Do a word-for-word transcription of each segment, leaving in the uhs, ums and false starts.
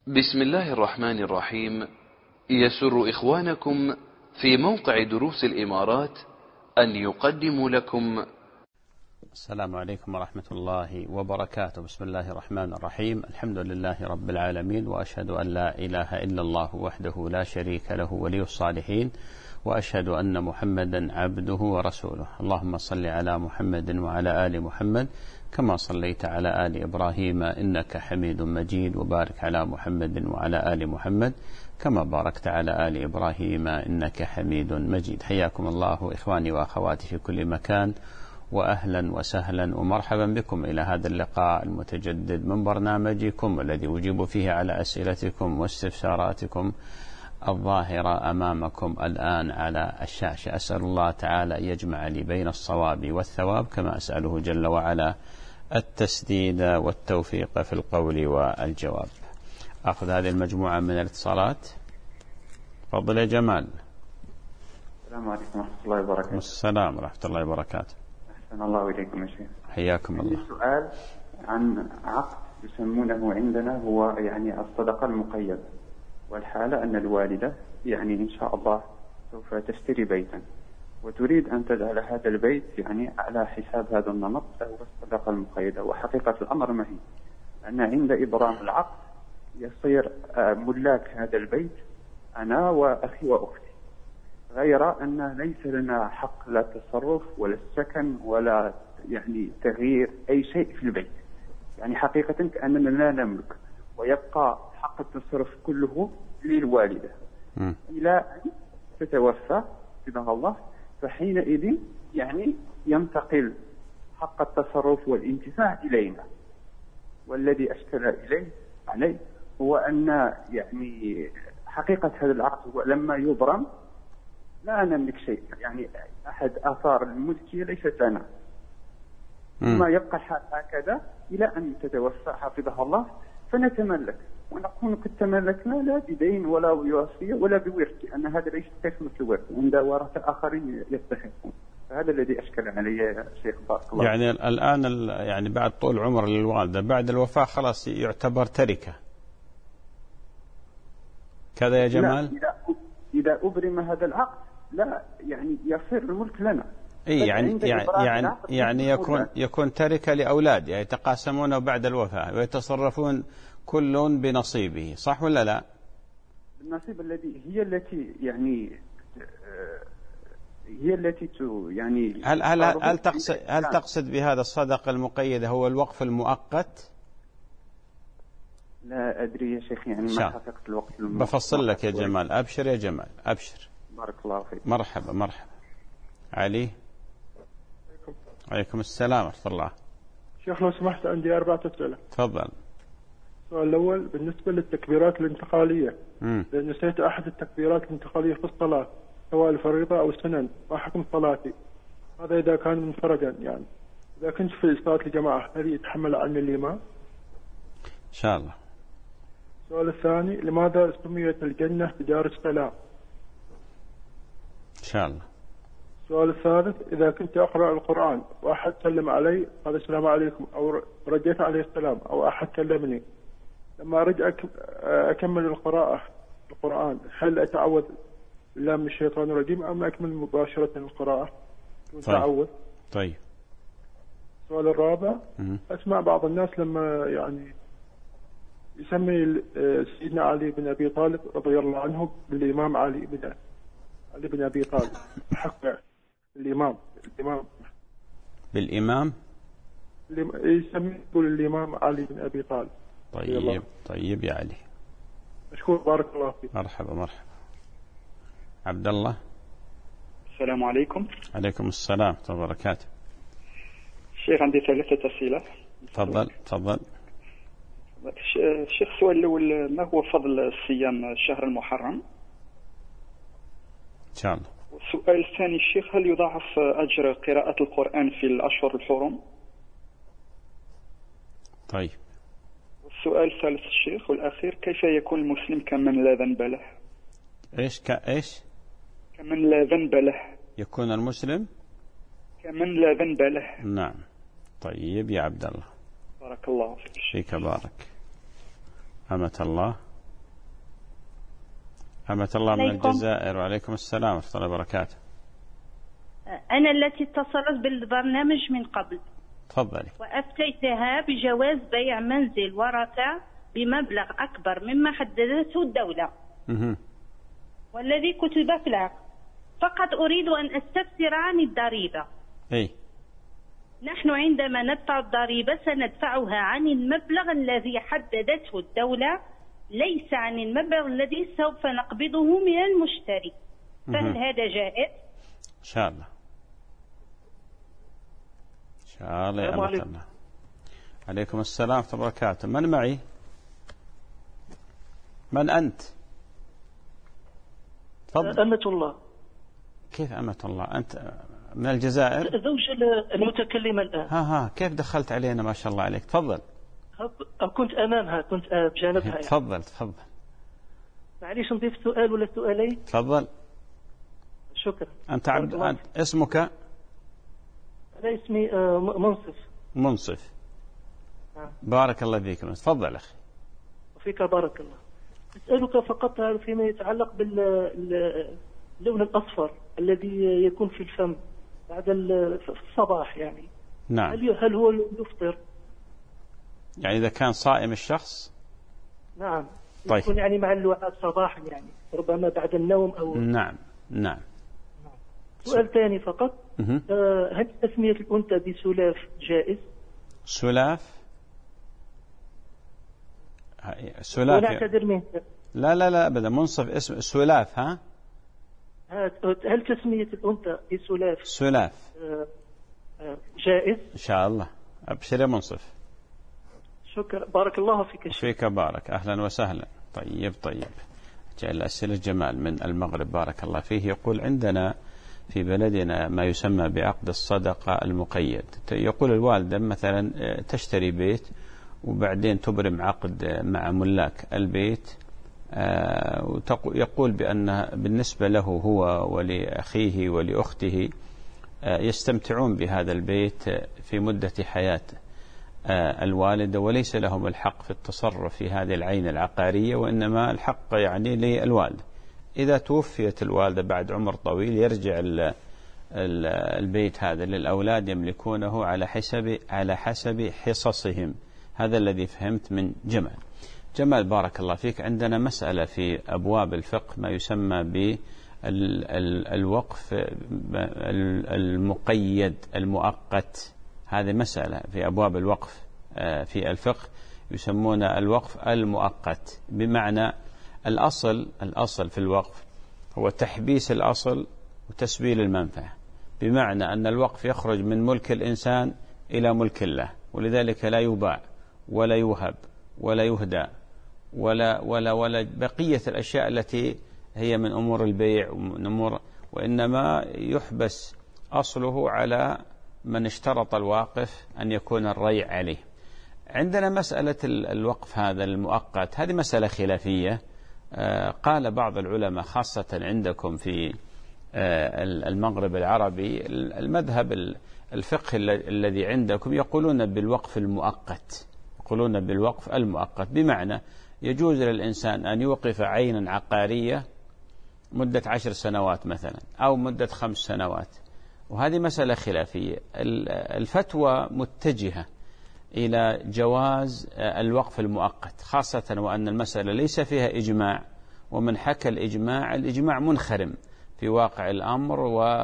بسم الله الرحمن الرحيم. يسر إخوانكم في موقع دروس الإمارات أن يقدموا لكم. السلام عليكم ورحمة الله وبركاته. بسم الله الرحمن الرحيم. الحمد لله رب العالمين، وأشهد أن لا إله إلا الله وحده لا شريك له ولي الصالحين، وأشهد أن محمدا عبده ورسوله. اللهم صل على محمد وعلى آل محمد كما صليت على آل إبراهيم إنك حميد مجيد، وبارك على محمد وعلى آل محمد كما باركت على آل إبراهيم إنك حميد مجيد. حياكم الله إخواني وأخواتي في كل مكان، وأهلا وسهلا ومرحبا بكم إلى هذا اللقاء المتجدد من برنامجكم الذي أجيب فيه على أسئلتكم واستفساراتكم الظاهرة أمامكم الآن على الشاشة. أسأل الله تعالى أن يجمع لي بين الصواب والثواب، كما أسأله جل وعلا التسديد والتوفيق في القول والجواب. أخذ هذه المجموعة من الاتصالات. تفضل يا جمال. السلام عليكم ورحمة الله وبركاته. السلام ورحمة الله وبركاته. أحسن الله إليكم يا شيخ. حياكم الله. سؤال عن عقد يسمونه عندنا هو يعني الصدقة المقيدة، والحالة أن الوالدة يعني إن شاء الله سوف تشتري بيتا، وتريد أن تجعل هذا البيت يعني على حساب هذا النمط هو الصدقة المقيدة. وحقيقة الأمر ما هي أن عند إبرام العقد يصير ملاك هذا البيت أنا وأخي وأختي، غير أن ليس لنا حق لا تصرف ولا السكن ولا يعني تغيير أي شيء في البيت. يعني حقيقة كأننا لا نملك، ويبقى حق التصرف كله للوالدة م. إلى أن تتوفى حفظها الله، فحينئذ يعني ينتقل حق التصرف والانتفاع إلينا. والذي أشكل إليه عليه هو أن يعني حقيقة هذا العقد هو لما يبرم لا نملك شيء، يعني أحد آثار الملكية ليست لنا، ثم يبقى الحال هكذا إلى أن تتوفى حفظها الله، فنتملك ونكون قد تملكنا لا بدين ولا بوصية ولا بورث، لأن هذا ليس كيف مثل ورث عند ورثة آخرين يستحقون. فهذا الذي أشكل علي يا شيخ بارك الله. يعني الآن يعني بعد طول عمر للوالدة بعد الوفاة خلاص يعتبر تركة كذا يا جمال؟ إذا إذا أبرم هذا العقد لا يعني يصير الملك لنا. اي يعني يعني يعني, يعني يكون يكون تركة لأولاد يعني يتقاسمونه بعد الوفاة ويتصرفون كل بنصيبه، صح ولا لا؟ النصيب الذي هي التي يعني هي التي يعني هل هل هل تقصد هل تقصد بهذا الصدقة المقيدة هو الوقف المؤقت؟ لا أدري يا شيخ، يعني ما حققت الوقت المؤقت. بفصل لك يا جمال. أبشر يا جمال أبشر. بارك الله فيك. مرحبا مرحبا. علي. عليكم السلام ورحمة الله. شيخ لو سمحت عندي أربعة أسئلة. تفضل. السؤال الأول بالنسبة للتكبيرات الانتقالية، مم. نسيت أحد التكبيرات الانتقالية في الصلاة سواء الفريضة أو السنن، ما حكم صلاتي؟ هذا إذا كان منفردا، يعني إذا كنت في صلاة الجماعة هل يتحمل عني الإمام؟ إن شاء الله. السؤال الثاني لماذا سميت الجنة بدار السلام؟ إن شاء الله. السؤال الثالث إذا كنت أقرأ القرآن وأحد سلم علي قال السلام عليكم أو رجيت عليه السلام أو أحد كلمني، لما أرجع أكمل القراءة القرآن هل أتعوذ بالله من الشيطان الرجيم أم أكمل مباشرة القراءة وأتعوذ؟ طيب. السؤال الرابع م- أسمع بعض الناس لما يعني يسمي سيدنا علي بن أبي طالب رضي الله عنه بالإمام علي بن علي بن أبي طالب، حق الإمام الإمام بالإمام يسمي يقول الإمام علي بن أبي طالب. طيب طيب يا علي. مشكور بارك الله فيك. مرحبا مرحبا. عبد الله. السلام عليكم. عليكم السلام ورحمة الله وبركاته. شيخ عندي ثلاثة أسئلة. تفضل تفضل. الشيخ السؤال الأول ما هو فضل صيام الشهر المحرم؟ إن شاء الله. والسؤال الثاني الشيخ هل يضاعف أجر قراءة القرآن في الأشهر الحرم؟ طيب. والسؤال الثالث الشيخ والأخير كيف يكون المسلم كمن لا ذنب له؟ إيش كإيش؟ كمن لا ذنب له. يكون المسلم كمن لا ذنب له. نعم. طيب يا عبد الله. بارك الله فيك. فيك بارك. أمة الله. رحمة الله من الجزائر. وعليكم السلام ورحمة الله وبركاته. أنا التي اتصلت بالبرنامج من قبل. تفضلي. وأفتيتها بجواز بيع منزل ورثة بمبلغ أكبر مما حددته الدولة مه. والذي كتب في العقد، فقط أريد أن أستفسر عن الضريبة. أي. نحن عندما ندفع الضريبة سندفعها عن المبلغ الذي حددته الدولة، ليس عن المبلغ الذي سوف نقبضه من المشتري، فهل هذا جائز؟ إن شاء الله إن شاء الله يا أمة الله. عليكم السلام ورحمة الله وبركاته. من معي؟ من أنت؟ تفضل. أمة الله. كيف أمة الله؟ أنت من الجزائر؟ زوج المتكلمة الآن. ها ها كيف دخلت علينا ما شاء الله عليك؟ تفضل. كنت أمامها، كنت بجانبها. تفضل يعني. تفضل. معليش نضيف سؤال ولا سؤالين؟ تفضل. شكرا. أنت عبد أنت اسمك؟ أنا اسمي منصف. منصف. نعم. بارك الله فيك. تفضل أخي. وفيك بارك الله. أسألك فقط فيما يتعلق باللون الأصفر الذي يكون في الفم بعد الصباح يعني. نعم. هل هو يفطر؟ يعني إذا كان صائم الشخص؟ نعم. طيب. يكون يعني مع اللعاب صباحا يعني ربما بعد النوم أو. نعم نعم. سؤال ثاني فقط. مه. آه هل تسمية الأنثى بسلاف جائز؟ سلاف؟ سلاف ونعتذر منه. لا لا لا أبدا. منصف اسم سلاف. ها؟ هل تسمية الأنثى بسلاف سلاف آه آه جائز؟ إن شاء الله. أبشر يا منصف. شكرا بارك الله فيك. فيك بارك. أهلا وسهلا. طيب طيب. جاء الأسئلة جمال من المغرب بارك الله فيه. يقول عندنا في بلدنا ما يسمى بعقد الصدقة المقيد. يقول الوالدة مثلا تشتري بيت وبعدين تبرم عقد مع ملاك البيت، ويقول بأن بالنسبة له هو ولأخيه ولأخته يستمتعون بهذا البيت في مدة حياة الوالدة، وليس لهم الحق في التصرف في هذه العين العقارية، وإنما الحق يعني للوالدة. إذا توفيت الوالدة بعد عمر طويل يرجع البيت هذا للأولاد يملكونه على حسب على حسب حصصهم. هذا الذي فهمت من جمال. جمال بارك الله فيك. عندنا مسألة في أبواب الفقه ما يسمى بالوقف المقيد المؤقت. هذه مسألة في أبواب الوقف في الفقه يسمون الوقف المؤقت، بمعنى الأصل الأصل في الوقف هو تحبيس الأصل وتسبيل المنفعة، بمعنى أن الوقف يخرج من ملك الإنسان إلى ملك الله، ولذلك لا يباع ولا يوهب ولا يهدى ولا ولا ولا بقية الأشياء التي هي من أمور البيع ومن أمور، وإنما يحبس أصله على من اشترط الواقف أن يكون الريع عليه. عندنا مسألة الوقف هذا المؤقت، هذه مسألة خلافية. قال بعض العلماء خاصة عندكم في المغرب العربي المذهب الفقه الذي عندكم يقولون بالوقف المؤقت، يقولون بالوقف المؤقت، بمعنى يجوز للإنسان أن يوقف عينا عقارية مدة عشر سنوات مثلا أو مدة خمس سنوات، وهذه مسألة خلافية. الفتوى متجهة إلى جواز الوقف المؤقت، خاصة وأن المسألة ليس فيها إجماع، ومن حكى الإجماع الإجماع منخرم في واقع الأمر،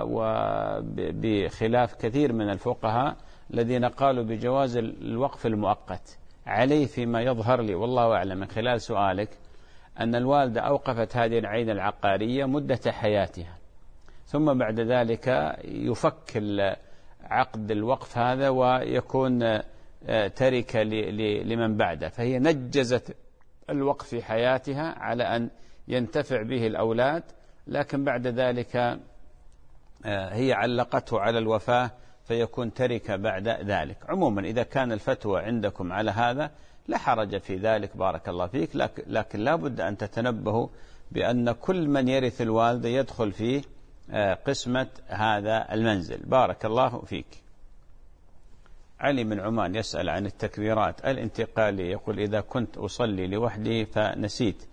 وبخلاف كثير من الفقهاء الذين قالوا بجواز الوقف المؤقت. عليه فيما يظهر لي والله أعلم من خلال سؤالك أن الوالدة أوقفت هذه العين العقارية مدة حياتها، ثم بعد ذلك يفك عقد الوقف هذا ويكون تركة لمن بعده، فهي نجزت الوقف في حياتها على أن ينتفع به الأولاد، لكن بعد ذلك هي علقته على الوفاة فيكون تركة بعد ذلك. عموما إذا كان الفتوى عندكم على هذا لا حرج في ذلك بارك الله فيك، لكن لا بد أن تتنبهوا بأن كل من يرث الوالدة يدخل في قسمة هذا المنزل. بارك الله فيك. علي من عمان يسأل عن التكبيرات الانتقالية، يقول إذا كنت أصلي لوحدي فنسيت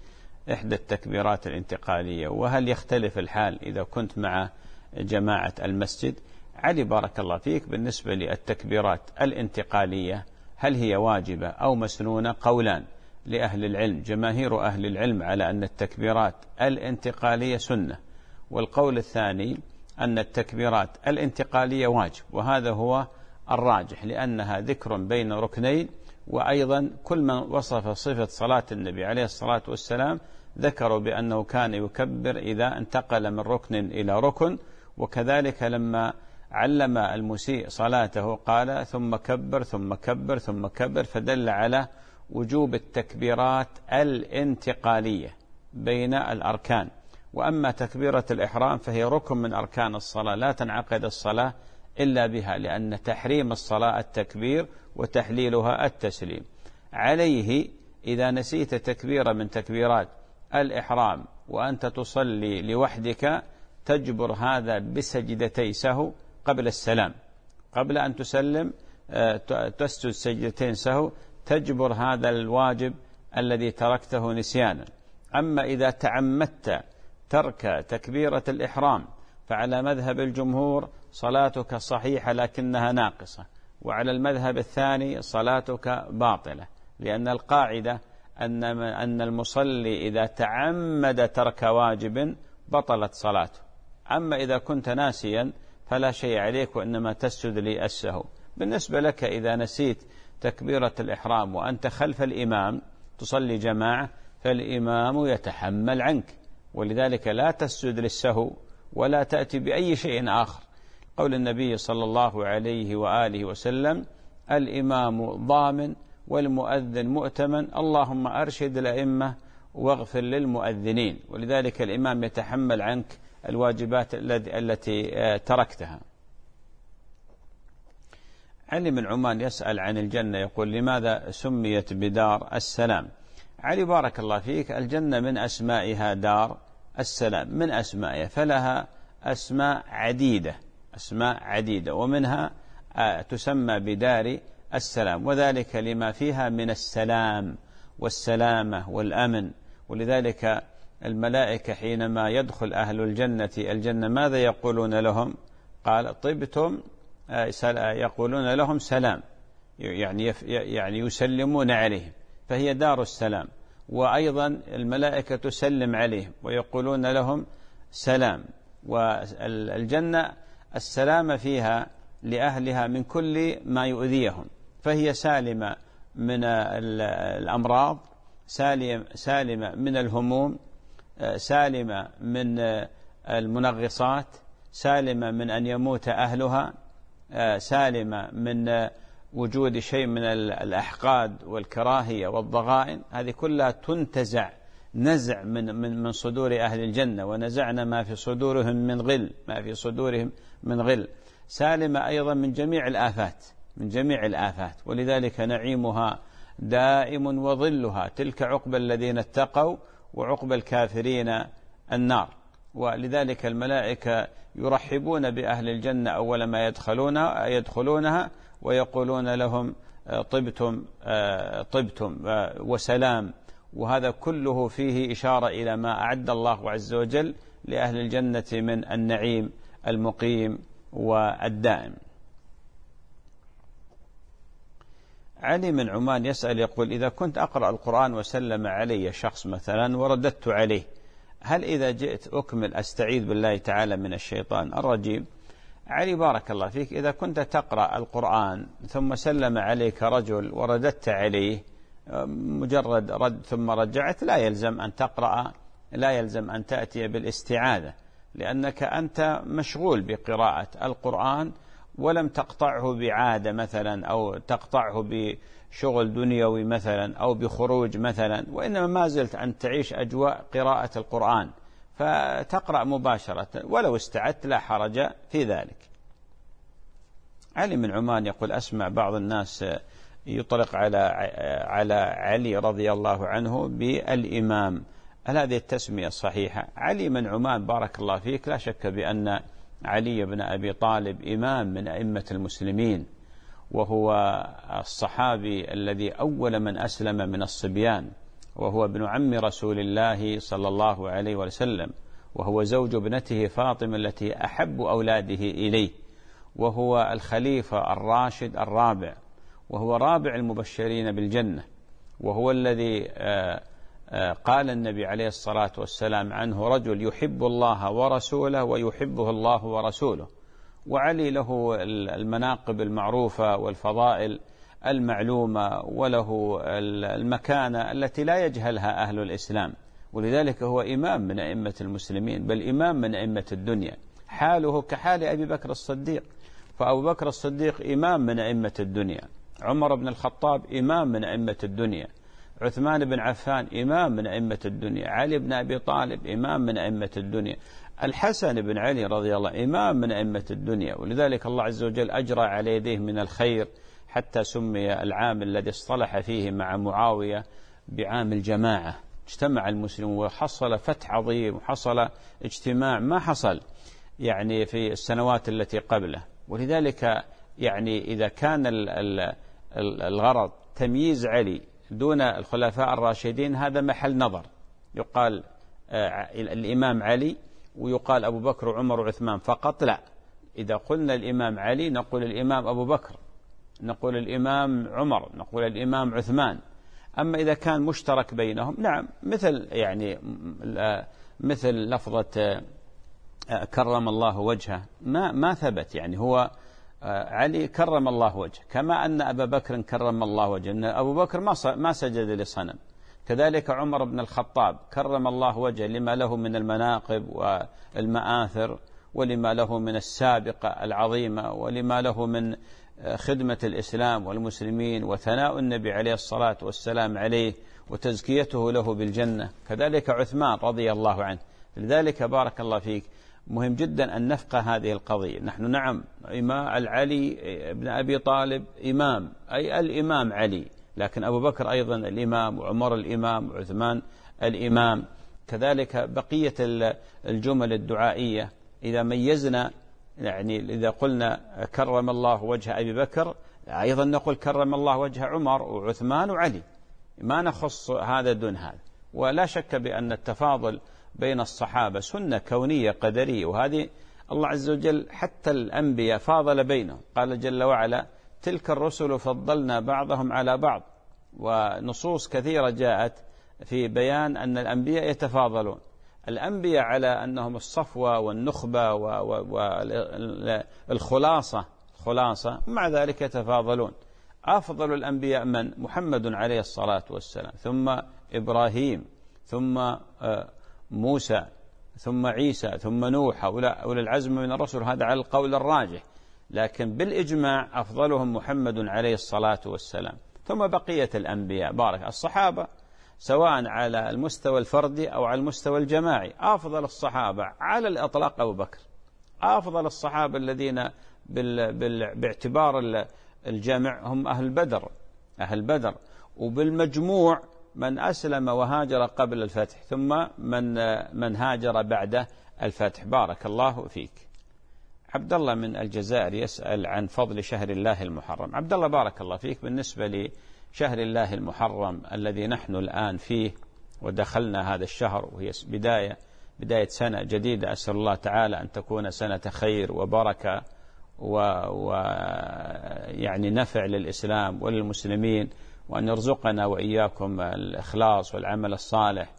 إحدى التكبيرات الانتقالية، وهل يختلف الحال إذا كنت مع جماعة المسجد؟ علي بارك الله فيك، بالنسبة للتكبيرات الانتقالية هل هي واجبة أو مسنونة؟ قولان لأهل العلم، جماهير أهل العلم على أن التكبيرات الانتقالية سنة، والقول الثاني أن التكبيرات الانتقالية واجب، وهذا هو الراجح لأنها ذكر بين ركنين، وأيضا كل من وصف صفة صلاة النبي عليه الصلاة والسلام ذكروا بأنه كان يكبر إذا انتقل من ركن إلى ركن، وكذلك لما علم المسيء صلاته قال ثم كبر ثم كبر ثم كبر، فدل على وجوب التكبيرات الانتقالية بين الأركان. وأما تكبيرة الإحرام فهي ركن من أركان الصلاة، لا تنعقد الصلاة إلا بها، لأن تحريم الصلاة التكبير وتحليلها التسليم. عليه إذا نسيت تكبيرة من تكبيرات الإحرام وأنت تصلي لوحدك تجبر هذا بسجدتي سهو قبل السلام، قبل أن تسلم تسجد سجدتين سهو تجبر هذا الواجب الذي تركته نسيانا. أما إذا تعمدت ترك تكبيرة الإحرام فعلى مذهب الجمهور صلاتك صحيحة لكنها ناقصة، وعلى المذهب الثاني صلاتك باطلة، لأن القاعدة أن أن المصلي إذا تعمد ترك واجب بطلت صلاته. أما إذا كنت ناسيا فلا شيء عليك، وإنما تسجد للسهو. بالنسبة لك إذا نسيت تكبيرة الإحرام وأنت خلف الإمام تصلي جماعة فالإمام يتحمل عنك، ولذلك لا تسجد للسهو ولا تأتي بأي شيء آخر. قول النبي صلى الله عليه وآله وسلم: الإمام ضامن والمؤذن مؤتمن، اللهم أرشد الأئمة واغفر للمؤذنين. ولذلك الإمام يتحمل عنك الواجبات التي تركتها. علي من عمان يسأل عن الجنة، يقول: لماذا سميت بدار السلام؟ علي بارك الله فيك، الجنة من أسمائها دار السلام، من أسمائها، فلها أسماء عديدة أسماء عديدة ومنها تسمى بدار السلام، وذلك لما فيها من السلام والسلامة والأمن. ولذلك الملائكة حينما يدخل أهل الجنة الجنة ماذا يقولون لهم؟ قال: طبتم، يقولون لهم سلام، يعني يعني يسلمون عليهم، فهي دار السلام. وأيضا الملائكة تسلم عليهم ويقولون لهم سلام. والجنة السلام فيها لأهلها من كل ما يؤذيهم، فهي سالمة من الأمراض، سالمة من الهموم، سالمة من المنغصات، سالمة من أن يموت أهلها، سالمة من وجود شيء من الأحقاد والكراهية والضغائن. هذه كلها تنتزع نزع من من من صدور أهل الجنة، ونزعنا ما في صدورهم من غل ما في صدورهم من غل. سالمة أيضا من جميع الآفات من جميع الآفات ولذلك نعيمها دائم وظلها، تلك عقبى الذين اتقوا وعقبى الكافرين النار. ولذلك الملائكة يرحبون بأهل الجنة أول ما يدخلونها يدخلونها ويقولون لهم: طبتم طبتم وسلام. وهذا كله فيه إشارة إلى ما أعد الله عز وجل لأهل الجنة من النعيم المقيم والدائم. علي من عمان يسأل يقول: إذا كنت أقرأ القرآن وسلم علي شخص مثلا ورددت عليه، هل إذا جئت أكمل أستعيذ بالله تعالى من الشيطان الرجيم؟ علي بارك الله فيك، إذا كنت تقرأ القرآن ثم سلم عليك رجل ورددت عليه مجرد رد ثم رجعت، لا يلزم أن تقرأ لا يلزم أن تأتي بالاستعاذة، لأنك أنت مشغول بقراءة القرآن ولم تقطعه بعادة مثلا، أو تقطعه بشغل دنيوي مثلا، أو بخروج مثلا، وإنما ما زلت أن تعيش أجواء قراءة القرآن، فتقرأ مباشرة ولو استعدت لا حرج في ذلك. علي من عمان يقول: أسمع بعض الناس يطلق على على علي رضي الله عنه بالإمام، هل هذه التسمية صحيحة؟ علي من عمان بارك الله فيك، لا شك بأن علي بن أبي طالب إمام من أئمة المسلمين، وهو الصحابي الذي أول من أسلم من الصبيان، وهو ابن عم رسول الله صلى الله عليه وسلم، وهو زوج ابنته فاطمة التي أحب أولاده إليه، وهو الخليفة الراشد الرابع، وهو رابع المبشرين بالجنة، وهو الذي قال النبي عليه الصلاة والسلام عنه: رجل يحب الله ورسوله ويحبه الله ورسوله. وعلي له المناقب المعروفة والفضائل المعلومة، وله المكانة التي لا يجهلها أهل الإسلام، ولذلك هو إمام من أئمة المسلمين، بل إمام من أئمة الدنيا، حاله كحال أبي بكر الصديق، فأبو بكر الصديق إمام من أئمة الدنيا، عمر بن الخطاب إمام من أئمة الدنيا، عثمان بن عفان إمام من أئمة الدنيا، علي بن أبي طالب إمام من أئمة الدنيا، الحسن بن علي رضي الله إمام من أئمة الدنيا. ولذلك الله عز وجل أجرى على يديه من الخير حتى سمي العام الذي اصطلح فيه مع معاوية بعام الجماعة، اجتمع المسلمون وحصل فتح عظيم، وحصل اجتماع ما حصل يعني في السنوات التي قبله. ولذلك يعني إذا كان الغرض تمييز علي دون الخلفاء الراشدين هذا محل نظر، يقال الإمام علي ويقال أبو بكر وعمر وعثمان فقط، لا، إذا قلنا الإمام علي نقول الإمام أبو بكر، نقول الإمام عمر، نقول الإمام عثمان. أما إذا كان مشترك بينهم نعم، مثل يعني مثل لفظة كرم الله وجهه ما ما ثبت، يعني هو علي كرم الله وجهه، كما أن أبا بكر كرم الله وجهه، أن أبو بكر ما ما سجد لصنم. كذلك عمر بن الخطاب كرم الله وجهه لما له من المناقب والمآثر، ولما له من السابقة العظيمة، ولما له من خدمة الإسلام والمسلمين، وثناء النبي عليه الصلاة والسلام عليه، وتزكيته له بالجنة. كذلك عثمان رضي الله عنه. لذلك بارك الله فيك مهم جدا أن نفقه هذه القضية. نحن نعم إمام العلي بن أبي طالب إمام، أي الإمام علي، لكن أبو بكر أيضا الإمام، وعمر الإمام، وعثمان الإمام. كذلك بقية الجمل الدعائية إذا ميزنا، يعني إذا قلنا كرم الله وجه أبي بكر أيضا نقول كرم الله وجه عمر وعثمان وعلي، ما نخص هذا دون هذا. ولا شك بأن التفاضل بين الصحابة سنة كونية قدرية، وهذه الله عز وجل حتى الأنبياء فاضل بينهم، قال جل وعلا: تلك الرسل فضلنا بعضهم على بعض. ونصوص كثيرة جاءت في بيان أن الأنبياء يتفاضلون، الأنبياء على أنهم الصفوة والنخبة والخلاصة خلاصة، مع ذلك يتفاضلون. أفضل الأنبياء من؟ محمد عليه الصلاة والسلام، ثم إبراهيم، ثم موسى، ثم عيسى، ثم نوح، أولي العزم من الرسل، هذا على القول الراجح، لكن بالإجماع أفضلهم محمد عليه الصلاة والسلام، ثم بقية الأنبياء. بارك الصحابة سواء على المستوى الفردي أو على المستوى الجماعي، أفضل الصحابة على الإطلاق أبو بكر، أفضل الصحابة الذين بال... بال... باعتبار الجمع هم أهل بدر، أهل بدر، وبالمجموع من أسلم وهاجر قبل الفتح، ثم من من هاجر بعد الفتح. بارك الله فيك. عبد الله من الجزائر يسأل عن فضل شهر الله المحرم. عبد الله بارك الله فيك، بالنسبة لشهر الله المحرم الذي نحن الآن فيه ودخلنا هذا الشهر، وهي بداية بداية سنة جديدة، أسأل الله تعالى أن تكون سنة خير وبركة ويعني نفع للإسلام وللمسلمين، وأن يرزقنا وإياكم الإخلاص والعمل الصالح،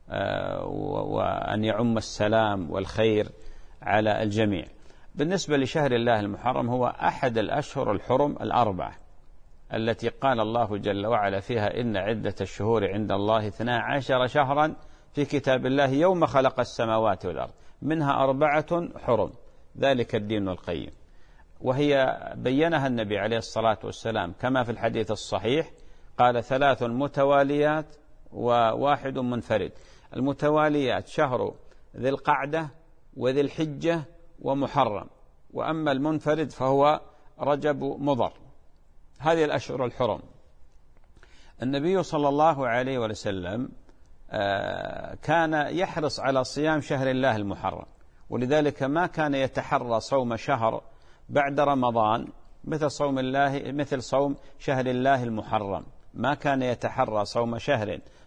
وأن يعم السلام والخير على الجميع. بالنسبة لشهر الله المحرم هو أحد الأشهر الحرم الأربعة التي قال الله جل وعلا فيها: إن عدة الشهور عند الله اثنا عشر شهرا في كتاب الله يوم خلق السماوات والأرض منها أربعة حرم ذلك الدين القيم. وهي بينها النبي عليه الصلاة والسلام كما في الحديث الصحيح، قال: ثلاث متواليات وواحد منفرد. المتواليات شهر ذي القعدة وذي الحجة ومحرم، وأما المنفرد فهو رجب مضر. هذه الأشهر الحرم. النبي صلى الله عليه وسلم كان يحرص على صيام شهر الله المحرم، ولذلك ما كان يتحرى صوم شهر بعد رمضان مثل صوم الله مثل صوم شهر الله المحرم، ما كان يتحرى صوم شهر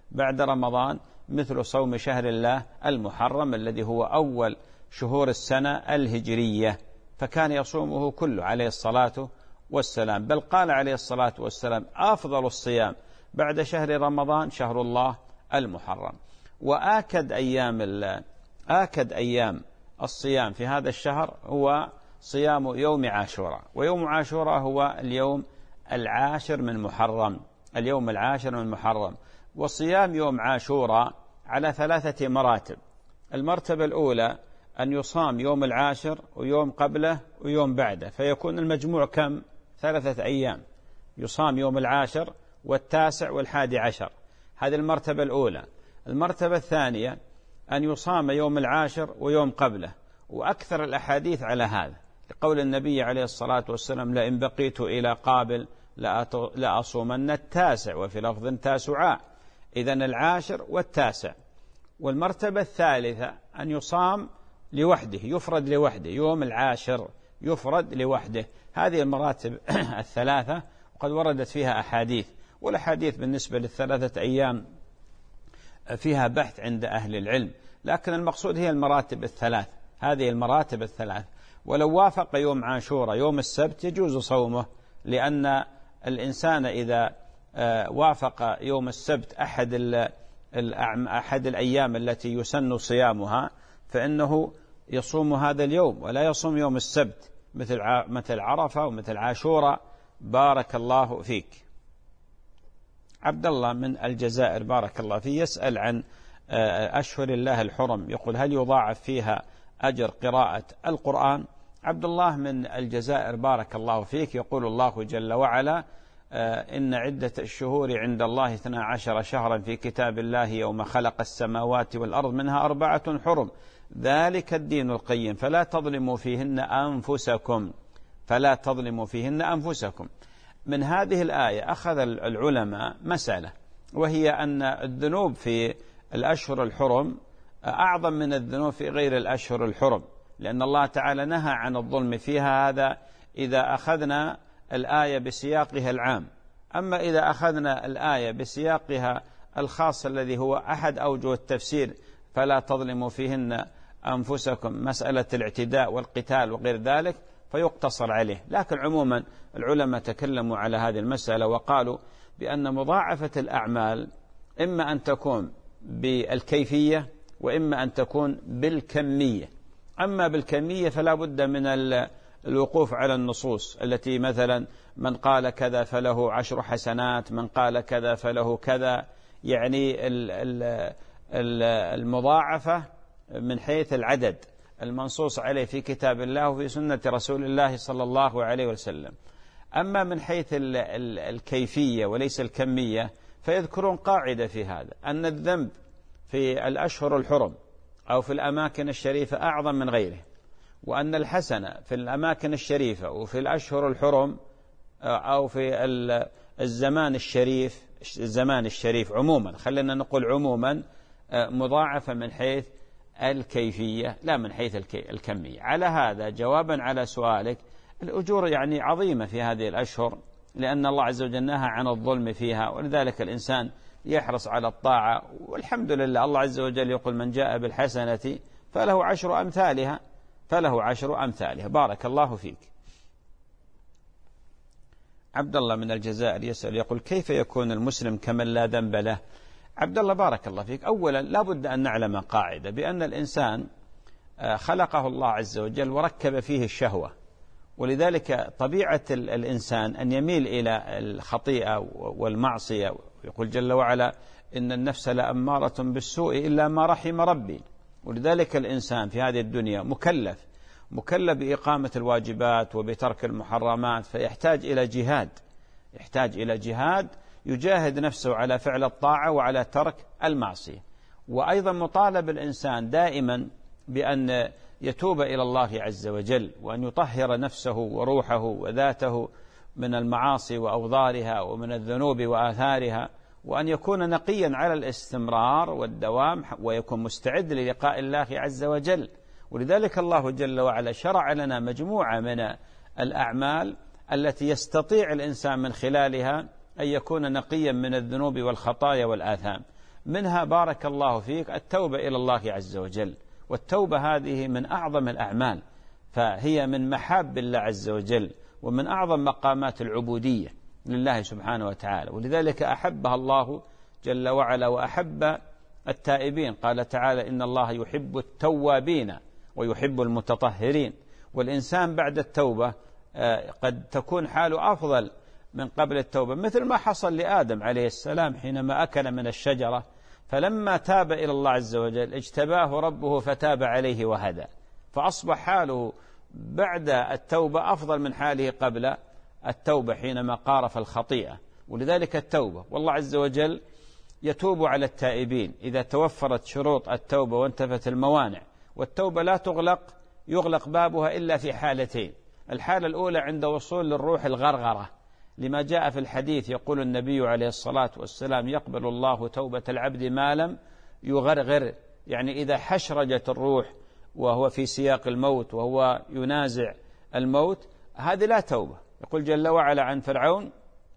بعد رمضان مثل صوم شهر الله المحرم الذي هو أول شهور السنة الهجرية، فكان يصومه كله عليه الصلاة والسلام. بل قال عليه الصلاة والسلام أفضل الصيام بعد شهر رمضان شهر الله المحرم. وآكد أيام آكد أيام الصيام في هذا الشهر هو صيام يوم عاشوراء، ويوم عاشوراء هو اليوم العاشر من محرم، اليوم العاشر من محرم. وصيام يوم عاشوراء على ثلاثة مراتب. المرتبة الأولى أن يصام يوم العاشر ويوم قبله ويوم بعده، فيكون المجموع كم؟ ثلاثة أيام، يصام يوم العاشر والتاسع والحادي عشر، هذه المرتبة الأولى. المرتبة الثانية أن يصام يوم العاشر ويوم قبله، وأكثر الأحاديث على هذا لقول النبي عليه الصلاة والسلام لئن بقيت إلى قابل لأصومن التاسع، وفي لفظ تاسعاء، إذن العاشر والتاسع. والمرتبة الثالثة أن يصام لوحده، يفرد لوحده، يوم العاشر يفرد لوحده. هذه المراتب الثلاثة وقد وردت فيها أحاديث، والأحاديث بالنسبة للثلاثة أيام فيها بحث عند أهل العلم، لكن المقصود هي المراتب الثلاث، هذه المراتب الثلاث. ولو وافق يوم عاشوراء يوم السبت يجوز صومه، لأن الإنسان إذا وافق يوم السبت أحد أحد الأيام التي يسن صيامها فإنه يصوم هذا اليوم ولا يصوم يوم السبت، مثل مثل عرفة ومثل عاشوراء. بارك الله فيك. عبد الله من الجزائر بارك الله فيه يسأل عن أشهر الله الحرم، يقول هل يضاعف فيها أجر قراءة القرآن؟ عبد الله من الجزائر بارك الله فيك يقول الله جل وعلا إن عدة الشهور عند الله اثنا عشر شهرا في كتاب الله يوم خلق السماوات والأرض منها أربعة حرم ذلك الدين القيم فلا تظلموا فيهن أنفسكم فلا تظلموا فيهن أنفسكم. من هذه الآية أخذ العلماء مسألة، وهي أن الذنوب في الأشهر الحرم أعظم من الذنوب في غير الأشهر الحرم، لأن الله تعالى نهى عن الظلم فيها. هذا إذا أخذنا الآية بسياقها العام. أما إذا أخذنا الآية بسياقها الخاص الذي هو أحد أوجه التفسير فلا تظلموا فيهن أنفسكم، مسألة الاعتداء والقتال وغير ذلك، فيقتصر عليه. لكن عموما العلماء تكلموا على هذه المسألة وقالوا بأن مضاعفة الأعمال إما أن تكون بالكيفية وإما أن تكون بالكمية. أما بالكمية فلا بد من الوقوف على النصوص التي مثلا من قال كذا فله عشر حسنات، من قال كذا فله كذا، يعني المضاعفة من حيث العدد المنصوص عليه في كتاب الله وفي سنة رسول الله صلى الله عليه وسلم. أما من حيث الكيفية وليس الكمية فيذكرون قاعدة في هذا، أن الذنب في الأشهر الحرم أو في الأماكن الشريفة أعظم من غيره، وأن الحسنة في الأماكن الشريفة وفي الأشهر الحرم أو في الزمان الشريف الزمان الشريف عموما، خلينا نقول عموما، مضاعفة من حيث الكيفية لا من حيث الكمية. على هذا جوابا على سؤالك، الأجور يعني عظيمة في هذه الأشهر، لأن الله عز وجل نهى عن الظلم فيها، ولذلك الإنسان يحرص على الطاعة. والحمد لله الله عز وجل يقول من جاء بالحسنة فله عشر أمثالها فله عشر أمثالها. بارك الله فيك. عبد الله من الجزائر يسأل يقول كيف يكون المسلم كمن لا ذنب له؟ عبد الله بارك الله فيك، أولا لا بد أن نعلم قاعدة بأن الإنسان خلقه الله عز وجل وركب فيه الشهوة، ولذلك طبيعة الإنسان أن يميل إلى الخطيئة والمعصية. يقول جل وعلا إن النفس لأمارة بالسوء إلا ما رحم ربي. ولذلك الإنسان في هذه الدنيا مكلف مكلف بإقامة الواجبات وبترك المحرمات، فيحتاج إلى جهاد يحتاج إلى جهاد يجاهد نفسه على فعل الطاعة وعلى ترك المعصية. وأيضا مطالب الإنسان دائما بأن يتوب إلى الله عز وجل، وأن يطهر نفسه وروحه وذاته من المعاصي وأوضارها ومن الذنوب وآثارها، وأن يكون نقيا على الاستمرار والدوام، ويكون مستعد للقاء الله عز وجل. ولذلك الله جل وعلا شرع لنا مجموعة من الأعمال التي يستطيع الإنسان من خلالها أن يكون نقيا من الذنوب والخطايا والآثام. منها بارك الله فيك التوبة إلى الله عز وجل، والتوبة هذه من أعظم الأعمال، فهي من محاب الله عز وجل ومن أعظم مقامات العبودية لله سبحانه وتعالى، ولذلك أحبها الله جل وعلا وأحب التائبين. قال تعالى إن الله يحب التوابين ويحب المتطهرين. والإنسان بعد التوبة قد تكون حاله أفضل من قبل التوبة، مثل ما حصل لآدم عليه السلام حينما أكل من الشجرة، فلما تاب إلى الله عز وجل اجتباه ربه فتاب عليه وهدى، فأصبح حاله بعد التوبة أفضل من حاله قبل التوبة حينما قارف الخطيئة. ولذلك التوبة، والله عز وجل يتوب على التائبين إذا توفرت شروط التوبة وانتفت الموانع. والتوبة لا تغلق يغلق بابها إلا في حالتين: الحالة الأولى عند وصول للروح الغرغرة، لما جاء في الحديث يقول النبي عليه الصلاة والسلام يقبل الله توبة العبد ما لم يغرغر، يعني إذا حشرجت الروح وهو في سياق الموت وهو ينازع الموت، هذه لا توبة. يقول جل وعلا عن فرعون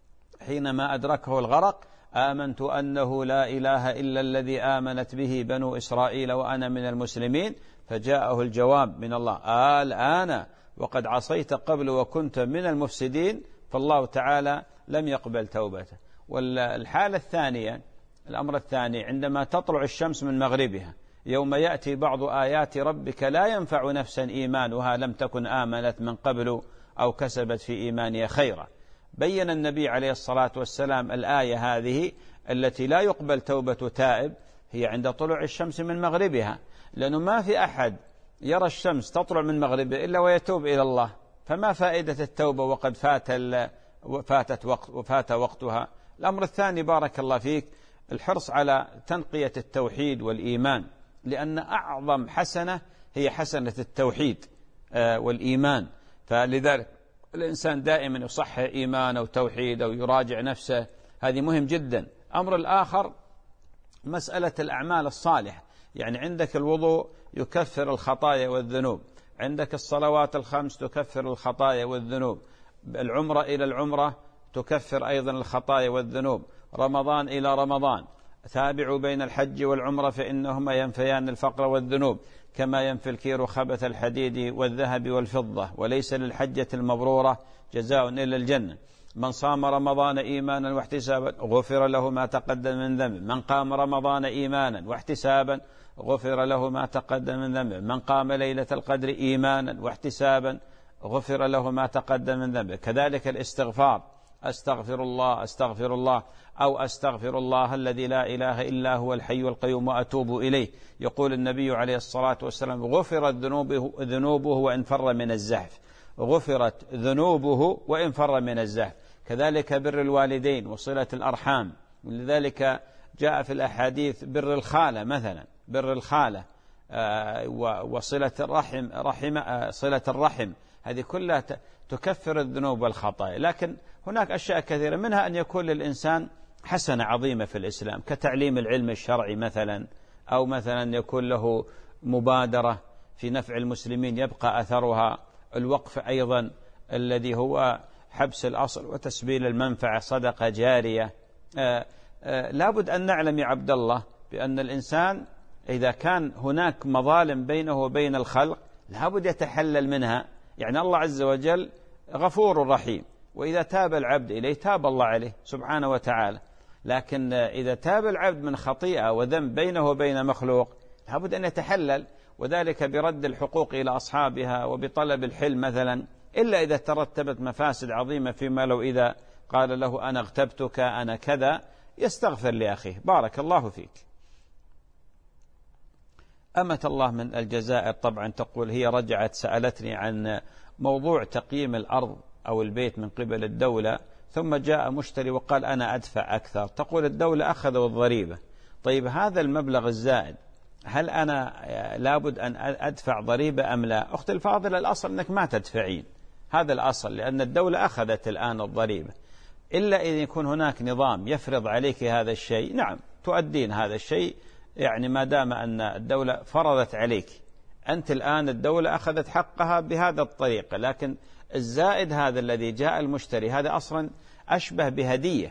حينما أدركه الغرق: آمنت أنه لا إله إلا الذي آمنت به بنو إسرائيل وأنا من المسلمين، فجاءه الجواب من الله: الآن وقد عصيت قبل وكنت من المفسدين، فالله تعالى لم يقبل توبته. والحالة الثانية، الأمر الثاني، عندما تطلع الشمس من مغربها يوم يأتي بعض آيات ربك لا ينفع نفسا إيمانها لم تكن آمنت من قبل أو كسبت في إيمانها خيرا. بين النبي عليه الصلاة والسلام الآية هذه التي لا يقبل توبة تائب هي عند طلوع الشمس من مغربها، لأنه ما في أحد يرى الشمس تطلع من مغربها إلا ويتوب إلى الله، فما فائدة التوبة وقد فات فاتت وقت وفات وقتها. الأمر الثاني بارك الله فيك الحرص على تنقية التوحيد والإيمان، لأن أعظم حسنة هي حسنة التوحيد والإيمان، فلذلك الإنسان دائما يصحح إيمانه وتوحيده أو يراجع نفسه، هذه مهم جدا. أمر الآخر مسألة الأعمال الصالحة، يعني عندك الوضوء يكفر الخطايا والذنوب، عندك الصلوات الخمس تكفر الخطايا والذنوب، العمرة إلى العمرة تكفر أيضا الخطايا والذنوب، رمضان إلى رمضان، تابعوا بين الحج والعمرة فإنهما ينفيان الفقر والذنوب كما ينفي الكير خبث الحديد والذهب والفضة، وليس للحجة المبرورة جزاء إلا الجنة. من صام رمضان إيمانا واحتسابا غفر له ما تقدم من ذنبه، من قام رمضان إيمانا واحتسابا غفر له ما تقدم من ذنبه، من قام ليلة القدر إيمانا واحتسابا غفر له ما تقدم من ذنبه. كذلك الاستغفار، أستغفر الله أستغفر الله أو أستغفر الله الذي لا إله إلا هو الحي القيوم وأتوب إليه. يقول النبي عليه الصلاة والسلام غفرت ذنوبه, ذنوبه وإن فر من الزحف، غفرت ذنوبه وإن فر من الزحف. كذلك بر الوالدين وصلة الأرحام، ولذلك جاء في الأحاديث بر الخالة مثلا، بر الخالة وصلة الرحم رحم صلة الرحم، هذه كلها تكفر الذنوب والخطايا. لكن هناك أشياء كثيرة، منها أن يكون للإنسان حسنة عظيمة في الإسلام كتعليم العلم الشرعي مثلا، أو مثلا يكون له مبادرة في نفع المسلمين يبقى أثرها، الوقف أيضا الذي هو حبس الأصل وتسبيل المنفعة، صدقة جارية. آآ آآ لابد أن نعلم يا عبد الله بأن الإنسان إذا كان هناك مظالم بينه وبين الخلق لابد يتحلل منها، يعني الله عز وجل غفور رحيم، وإذا تاب العبد إليه تاب الله عليه سبحانه وتعالى. لكن إذا تاب العبد من خطيئة وذنب بينه وبين مخلوق لابد أن يتحلل، وذلك برد الحقوق إلى أصحابها وبطلب الحلم مثلا، إلا إذا ترتبت مفاسد عظيمة فيما لو إذا قال له أنا اغتبتك أنا كذا يستغفر لأخيه. بارك الله فيك. أمة الله من الجزائر طبعا تقول هي رجعت سألتني عن موضوع تقييم الأرض أو البيت من قبل الدولة، ثم جاء مشتري وقال أنا أدفع أكثر. تقول الدولة أخذوا الضريبة، طيب هذا المبلغ الزائد هل أنا لابد أن أدفع ضريبة أم لا؟ أختي الفاضلة الأصل أنك ما تدفعين، هذا الأصل، لأن الدولة أخذت الآن الضريبة، إلا إذا يكون هناك نظام يفرض عليك هذا الشيء، نعم تؤدين هذا الشيء، يعني ما دام أن الدولة فرضت عليك، أنت الآن الدولة أخذت حقها بهذا الطريقة. لكن الزائد هذا الذي جاء المشتري هذا أصلا أشبه بهدية،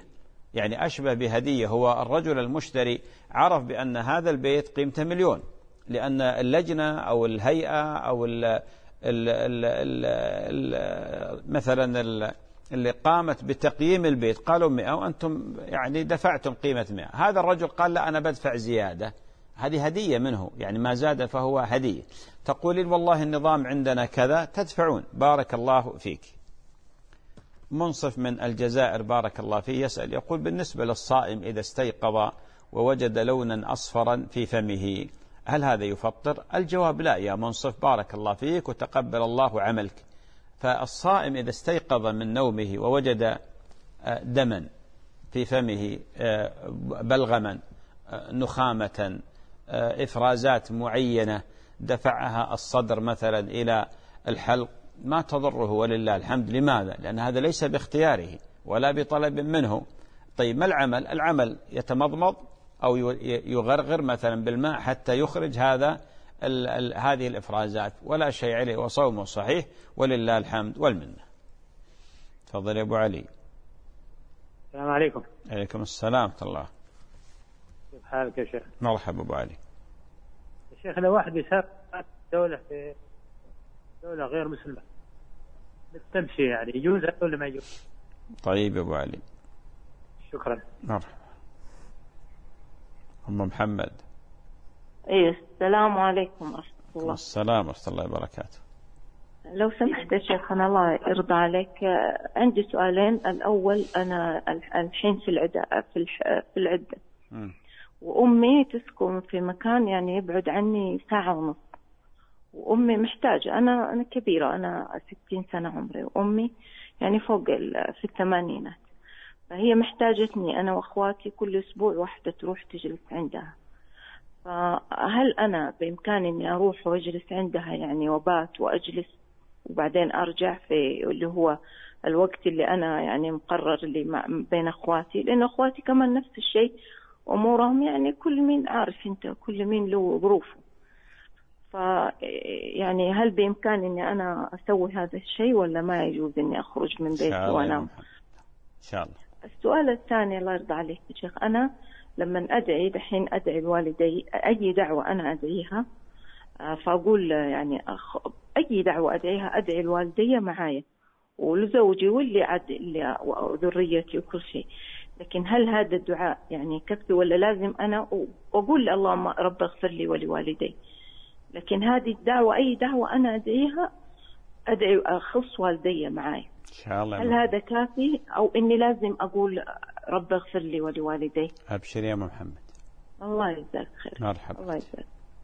يعني أشبه بهدية. هو الرجل المشتري عرف بأن هذا البيت قيمته مليون، لأن اللجنة أو الهيئة أو ال ال ال ال ال مثلا ال اللي قامت بتقييم البيت قالوا مئة وأنتم يعني دفعتم قيمة مئة. هذا الرجل قال لا أنا بدفع زيادة، هذه هدية منه، يعني ما زاد فهو هدية. تقولين والله النظام عندنا كذا، تدفعون، بارك الله فيك. منصف من الجزائر بارك الله فيه يسأل يقول بالنسبة للصائم إذا استيقظ ووجد لونا أصفرا في فمه هل هذا يفطر؟ الجواب لا يا منصف بارك الله فيك وتقبل الله عملك. فالصائم إذا استيقظ من نومه ووجد دما في فمه، بلغما، نخامة، إفرازات معينة دفعها الصدر مثلا إلى الحلق، ما تضره ولله الحمد. لماذا؟ لأن هذا ليس باختياره ولا بطلب منه. طيب ما العمل؟ العمل يتمضمض أو يغرغر مثلا بالماء حتى يخرج هذا ال ال هذه الإفرازات، ولا شيء عليه وصومه صحيح ولله الحمد والمنة. تفضل يا أبو علي. السلام عليكم. عليكم السلام ورحمة الله. كيف حالك يا شيخ؟ مرحبا أبو علي. يا شيخ لو واحد يسافر دولة في دولة غير مسلمة بالتمشي يعني يجوز ولا ما يجوز؟ طيب يا أبو علي. شكرا. مرحبا. أم محمد. ايه السلام عليكم ورحمة الله. السلام ورحمة الله وبركاته. لو سمحت يا شيخنا الله يرضى عليك، عندي سؤالين. الأول أنا الحين في العدة في في العدة م. وأمي تسكن في مكان يعني يبعد عني ساعة ونص، وأمي محتاجة، أنا أنا كبيرة، أنا ستين سنة عمري، وأمي يعني فوق في الثمانينات، فهي محتاجتني أنا وأخواتي كل أسبوع واحدة تروح تجلس عندها. فهل أنا بإمكاني إني أروح وأجلس عندها يعني وبات وأجلس وبعدين أرجع في اللي هو الوقت اللي أنا يعني مقرر اللي بين أخواتي، لأن أخواتي كمان نفس الشيء أمورهم يعني كل مين عارف أنت كل مين له ظروفه. ف يعني هل بإمكاني إني أنا أسوي هذا الشيء ولا ما يجوز إني أخرج من بيتي وأنام؟ إن شاء الله. السؤال الثاني الله يرضى عليك يا شيخ، أنا لما أدعي دحين أدعي الوالدي أي دعوة أنا أدعيها، فأقول يعني أخ... أي دعوة أدعيها أدعي الوالدية معايا ولزوجي واللي عد اللي وذريتي وكل شيء، لكن هل هذا الدعاء يعني كفي ولا لازم أنا أقول اللهم رب اغفر لي ولوالدي؟ لكن هذه الدعوة أي دعوة أنا أدعيها أدعي أخص والدي معايا إن شاء الله. هل هذا كافي أو إني لازم أقول رب اغفر لي ولوالدي؟ أبشر يا محمد. الله يجزاك خير. مرحبا. الله يجزاك.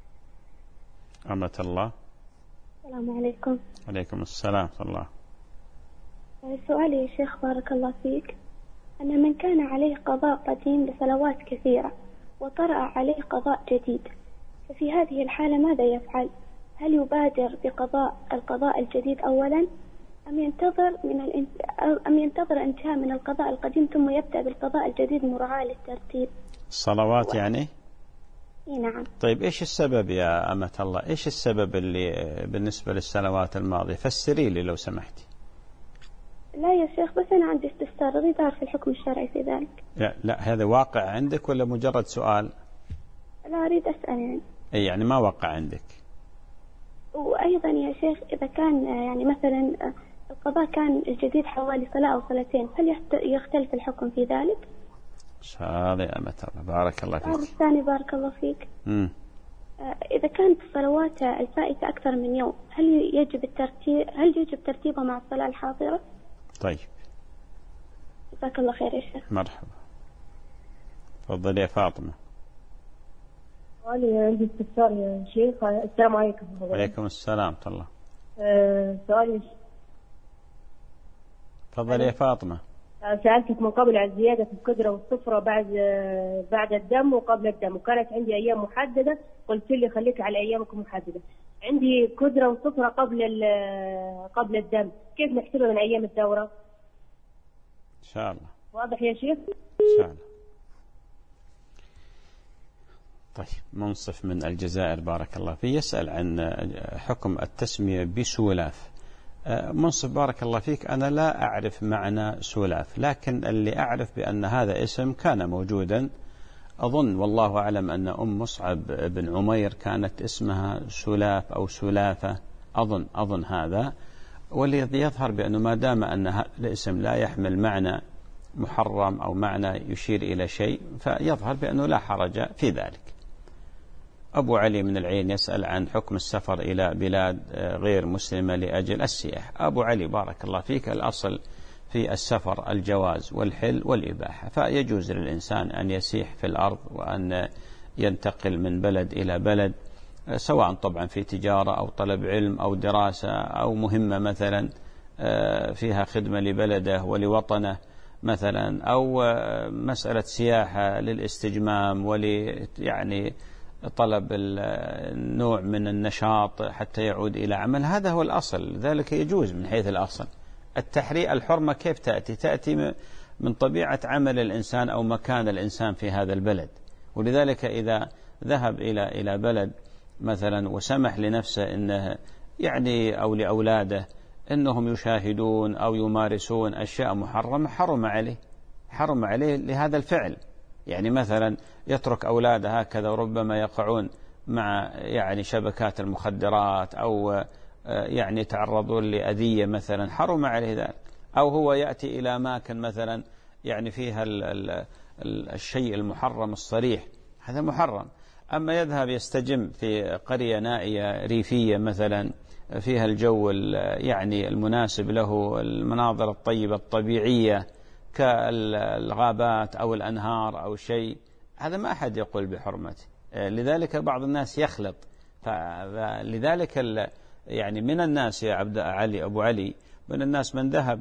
أمة الله. السلام عليكم. عليكم السلام ورحمة الله. سؤالي يا شيخ بارك الله فيك، أن من كان عليه قضاء قديم لصلوات كثيرة وطرأ عليه قضاء جديد، ففي هذه الحالة ماذا يفعل؟ هل يبادر بقضاء القضاء الجديد أولا أم ينتظر من الانت... أم ينتظر انتهاء من القضاء القديم ثم يبدأ بالقضاء الجديد مراعاة للترتيب؟ الصلوات يعني؟ إيه نعم. طيب إيش السبب يا أمة الله؟ إيش السبب اللي بالنسبة للسنوات الماضية؟ فسري لي لو سمحتي. لا يا شيخ بس أنا عندي استفسار، أريد أعرف الحكم الشرعي في ذلك. لا, لا هذا واقع عندك ولا مجرد سؤال؟ لا أريد أسأل يعني. أي يعني ما وقع عندك. وأيضا يا شيخ إذا كان يعني مثلا القضاء كان الجديد حوالي صلاة أو صلاتين، هل يختلف الحكم في ذلك؟ هذا يا أمة الله بارك الله فيك. الثاني بارك الله فيك. مم. إذا كانت الصلوات الفائتة أكثر من يوم هل يجب الترتيب هل يجب ترتيبها مع الصلاة الحاضرة؟ طيب. جزاك الله خير يا شيخ. مرحبا. تفضلي يا فاطمة. سؤالي عندي استفسار يا شيخ. السلام عليكم. وعليكم السلام ورحمة الله. أه سؤالي. تفضلي يا فاطمة. سألتك من قبل عن زيادة القدرة والصفرة بعد بعد الدم وقبل الدم، وكانت عندي أيام محددة، قلت لي خليك على أيامك محددة. عندي قدرة وصفرة قبل قبل الدم، كيف نحسبها من أيام الدورة؟ إن شاء الله. واضح يا شيخ؟ إن شاء الله. طيب منصف من الجزائر بارك الله فيه يسأل عن حكم التسمية بسولاف منصف بارك الله فيك، أنا لا أعرف معنى سلاف، لكن اللي أعرف بأن هذا اسم كان موجودا. أظن والله أعلم أن أم مصعب بن عمير كانت اسمها سلاف أو سلافة، أظن أظن هذا. والذي يظهر بأنه ما دام أن هذا الاسم لا يحمل معنى محرم أو معنى يشير إلى شيء، فيظهر بأنه لا حرج في ذلك. أبو علي من العين يسأل عن حكم السفر إلى بلاد غير مسلمة لأجل السياحة. أبو علي بارك الله فيك، الأصل في السفر الجواز والحل والإباحة، فيجوز للإنسان أن يسيح في الأرض وأن ينتقل من بلد إلى بلد، سواء طبعا في تجارة أو طلب علم أو دراسة أو مهمة مثلا فيها خدمة لبلده ولوطنه مثلا، أو مسألة سياحة للاستجمام ولي يعني طلب النوع من النشاط حتى يعود إلى عمل. هذا هو الأصل، ذلك يجوز من حيث الأصل. التحرير الحرمة كيف تأتي؟ تأتي من طبيعة عمل الإنسان أو مكان الإنسان في هذا البلد. ولذلك إذا ذهب إلى إلى بلد مثلا وسمح لنفسه إنه يعني أو لأولاده إنهم يشاهدون أو يمارسون أشياء محرمة، حرم عليه حرم عليه لهذا الفعل. يعني مثلا يترك أولاده هكذا وربما يقعون مع يعني شبكات المخدرات أو يعني يتعرضون لأذية مثلا، حرم عليه ذلك. أو هو يأتي إلى أماكن مثلا يعني فيها ال ال الشيء المحرم الصريح، هذا محرم. أما يذهب يستجم في قرية نائية ريفية مثلا فيها الجو يعني المناسب له، المناظر الطيبة الطبيعية كالغابات أو الأنهار أو شيء، هذا ما أحد يقول بحرمته. لذلك بعض الناس يخلط. فلذلك يعني من الناس يا عبد علي أبو علي، من الناس من ذهب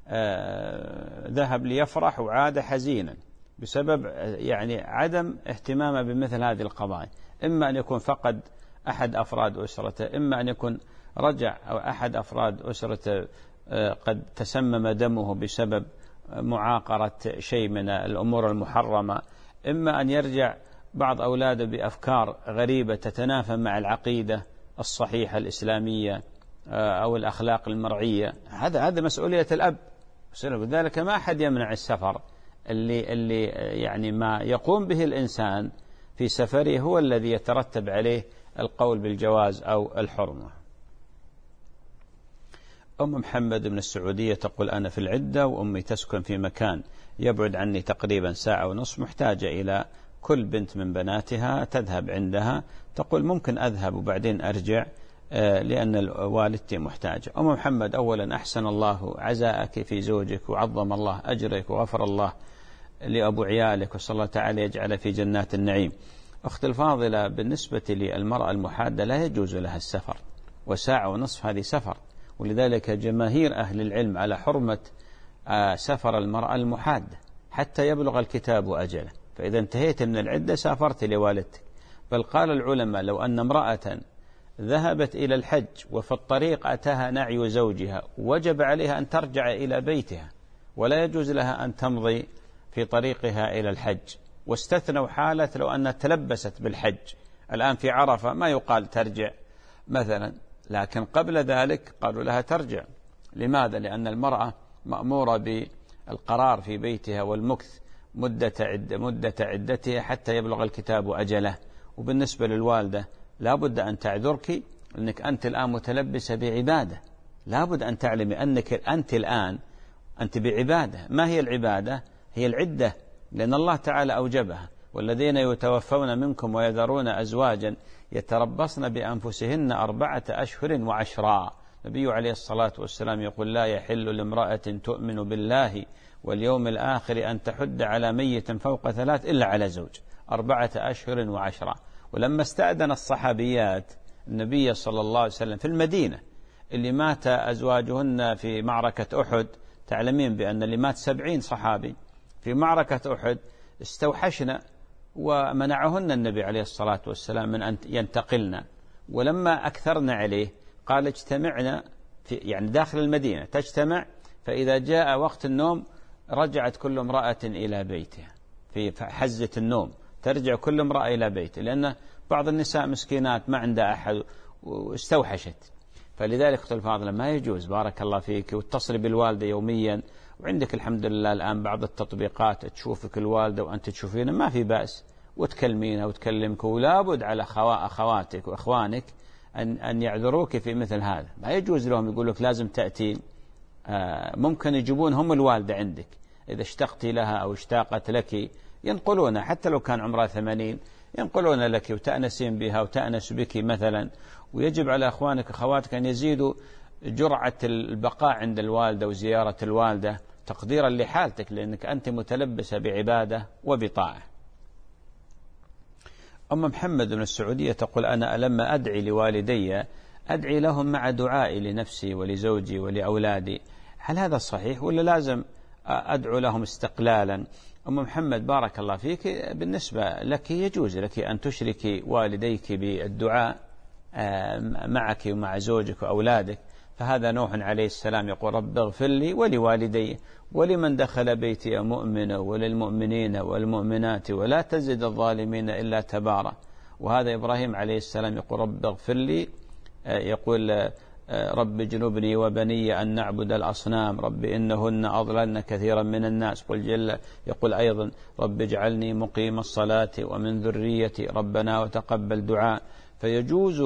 آه ذهب ليفرح وعاد حزينا بسبب يعني عدم اهتمامه بمثل هذه القضايا. إما أن يكون فقد أحد أفراد أسرته، إما أن يكون رجع أو أحد أفراد أسرته آه قد تسمم دمه بسبب معاقرة شيء من الأمور المحرمة، إما أن يرجع بعض أولاده بأفكار غريبة تتنافى مع العقيدة الصحيحة الإسلامية أو الأخلاق المرعية. هذا هذا مسؤولية الأب. وذلك ما أحد يمنع السفر، اللي اللي يعني ما يقوم به الإنسان في سفره هو الذي يترتب عليه القول بالجواز أو الحرمة. أم محمد من السعودية تقول: أنا في العدة وأمي تسكن في مكان يبعد عني تقريبا ساعة ونصف، محتاجة إلى كل بنت من بناتها تذهب عندها. تقول: ممكن أذهب وبعدين أرجع لأن والدتي محتاجة. أم محمد، أولا أحسن الله عزاءك في زوجك وعظم الله أجرك وغفر الله لأبو عيالك، وصلى الله تعالى يجعل في جنات النعيم. أخت الفاضلة، بالنسبة للمرأة المحادة لا يجوز لها السفر، وساعة ونصف هذه سفر، ولذلك جماهير أهل العلم على حرمة سفر المرأة المحادة حتى يبلغ الكتاب أجله. فإذا انتهيت من العدة سافرت لوالدتك. بل قال العلماء: لو أن امرأة ذهبت إلى الحج وفي الطريق أتاها نعي زوجها وجب عليها أن ترجع إلى بيتها، ولا يجوز لها أن تمضي في طريقها إلى الحج. واستثنوا حالة لو أنها تلبست بالحج. الآن في عرفة ما يقال ترجع مثلا، لكن قبل ذلك قالوا لها ترجع. لماذا؟ لأن المرأة مأمورة بالقرار في بيتها والمكث مدة عدة مدة عدتها حتى يبلغ الكتاب أجله. وبالنسبة للوالدة لا بد أن تعذرك، أنك أنت الآن متلبسة بعبادة. لا بد أن تعلمي أنك أنت الآن أنت بعبادة. ما هي العبادة؟ هي العدة، لأن الله تعالى أوجبها: والذين يتوفون منكم ويذرون أزواجا يتربصن بأنفسهن أربعة أشهر وعشرا. النبي عليه الصلاة والسلام يقول: لا يحل لامرأة تؤمن بالله واليوم الآخر أن تحد على ميت فوق ثلاث إلا على زوج، أربعة أشهر وعشرة. ولما استأذن الصحابيات النبي صلى الله عليه وسلم في المدينة اللي مات أزواجهن في معركة أحد، تعلمين بأن اللي مات سبعين صحابي في معركة أحد، استوحشنا ومنعهن النبي عليه الصلاة والسلام من أن ينتقلن. ولما أكثرنا عليه قال: اجتمعنا في يعني داخل المدينة، تجتمع، فإذا جاء وقت النوم رجعت كل امرأة إلى بيتها في حزة النوم، ترجع كل امرأة إلى بيتها، لأن بعض النساء مسكينات ما عندها أحد واستوحشت. فلذلك أختي الفاضلة ما يجوز بارك الله فيك واتصلي بالوالدة يوميا، وعندك الحمد لله الآن بعض التطبيقات تشوفك الوالدة وأنت تشوفينها ما في بأس، وتكلمينها وتكلمك، ولا بد على أخواتك وإخوانك أن أن يعذروك في مثل هذا. ما يجوز لهم يقول لك لازم تأتي، ممكن يجيبون هم الوالدة عندك إذا اشتقتي لها أو اشتاقت لك، ينقلونها حتى لو كان عمرها ثمانين ينقلون لك وتأنسين بها وتأنس بك مثلا. ويجب على أخوانك وأخواتك أن يزيدوا جرعة البقاء عند الوالدة وزيارة الوالدة تقديرا لحالتك، لأنك أنت متلبسة بعبادة وبطاعة. أم محمد من السعودية تقول أنا لما أدعي لوالدي أدعي لهم مع دعائي لنفسي ولزوجي ولأولادي، هل هذا صحيح ولا لازم أدعو لهم استقلالا؟ أم محمد بارك الله فيك، بالنسبة لك يجوز لك أن تشركي والديك بالدعاء معك ومع زوجك وأولادك، فهذا نوح عليه السلام يقول رب اغفر لي ولوالدي ولمن دخل بيتي مؤمنا وللمؤمنين والمؤمنات ولا تزد الظالمين إلا تبارا. وهذا إبراهيم عليه السلام يقول رب اغفر لي، يقول رب اجنبني وبني أن نعبد الأصنام رب إنهن أضللن كثيرا من الناس. قل جل يقول أيضا رب اجعلني مقيم الصلاة ومن ذريتي ربنا وتقبل دعاء. فيجوز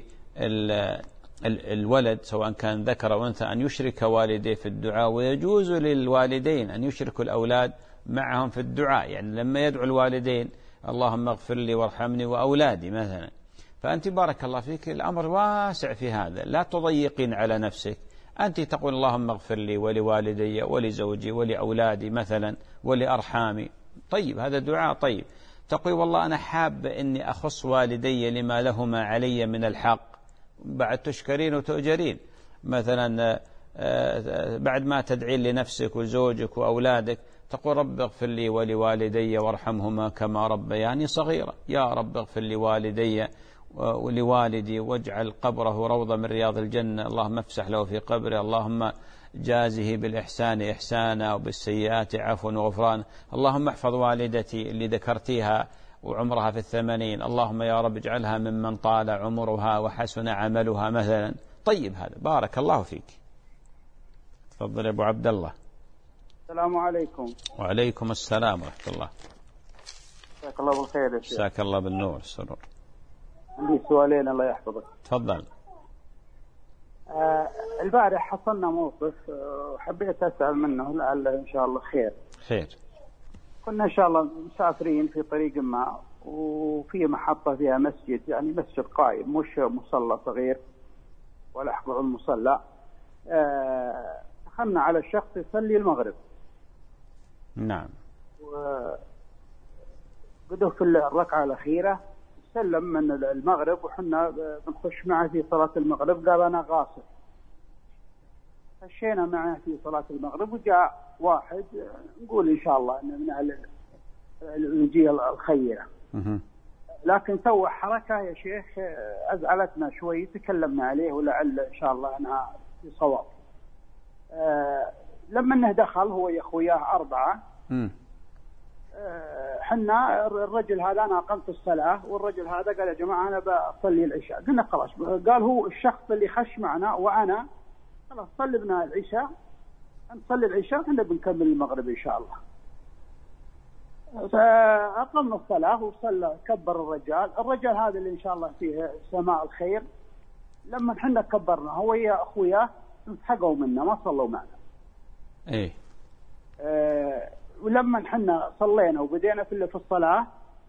للولد سواء كان ذكر أو أنثى أن يشرك والديه في الدعاء، ويجوز للوالدين أن يشركوا الأولاد معهم في الدعاء. يعني لما يدعو الوالدين اللهم اغفر لي وارحمني وأولادي مثلا، فأنت بارك الله فيك الأمر واسع في هذا، لا تضيقين على نفسك. أنت تقول اللهم اغفر لي ولوالدي ولزوجي ولأولادي مثلا ولأرحامي، طيب هذا دعاء طيب. تقول والله أنا حاب أني أخص والدي لما لهما علي من الحق، بعد تشكرين وتؤجرين مثلا. بعد ما تدعين لنفسك وزوجك وأولادك تقول رب اغفر لي ولوالدي وارحمهما كما ربياني صغيرة. يا رب اغفر لي والدي ولوالدي واجعل قبره روضة من رياض الجنة، اللهم افسح له في قبره، اللهم جازه بالإحسان إحسانا وبالسيئات عفوا وغفران، اللهم احفظ والدتي اللي ذكرتيها وعمرها في الثمانين، اللهم يا رب اجعلها ممن طال عمرها وحسن عملها مثلا. طيب هذا بارك الله فيك. تفضل يا أبو عبد الله. السلام عليكم. وعليكم السلام ورحمة الله. جزاك الله بالخير يا شيخ. جزاك الله بالنور السرور. عندي سؤالين الله يحفظك. تفضل. آه البارح حصلنا موقف وحبيت آه أسأل منه لعل إن شاء الله خير. خير. كنا إن شاء الله مسافرين في طريق ما، وفي محطة فيها مسجد، يعني مسجد قائم مش مصلى صغير ولا حضر المصلى. آه دخلنا على الشخص يصلي المغرب. نعم. وبدأ في الركعة الأخيرة سلم من المغرب وحنا بنخش معه في صلاة المغرب، قال أنا غاصب. خشينا معه في صلاة المغرب وجاء واحد نقول إن شاء الله إنه من الوجيه الخيرة، لكن سوى حركة يا شيخ أزعلتنا شوي، تكلمنا عليه ولعل إن شاء الله أنها في صواب. أه لما انه دخل هو يا اخوياه أربعة، أه حنا الرجل هذا أنا أقمت الصلاة والرجل هذا قال يا جماعة أنا بصلي العشاء. قلنا خلاص، قال هو الشخص اللي خش معنا وأنا خلاص صلبنا العشاء، نصلي العشاء احنا بنكمل المغرب إن شاء الله. فأقمنا الصلاة وصلى كبر الرجال، الرجال هذا اللي إن شاء الله فيه سماع الخير، لما حنا كبرنا هو يا أخوياه انسحقوا منا ما صلوا معنا. ايه آه ولما حنا صلينا وبدينا في في الصلاة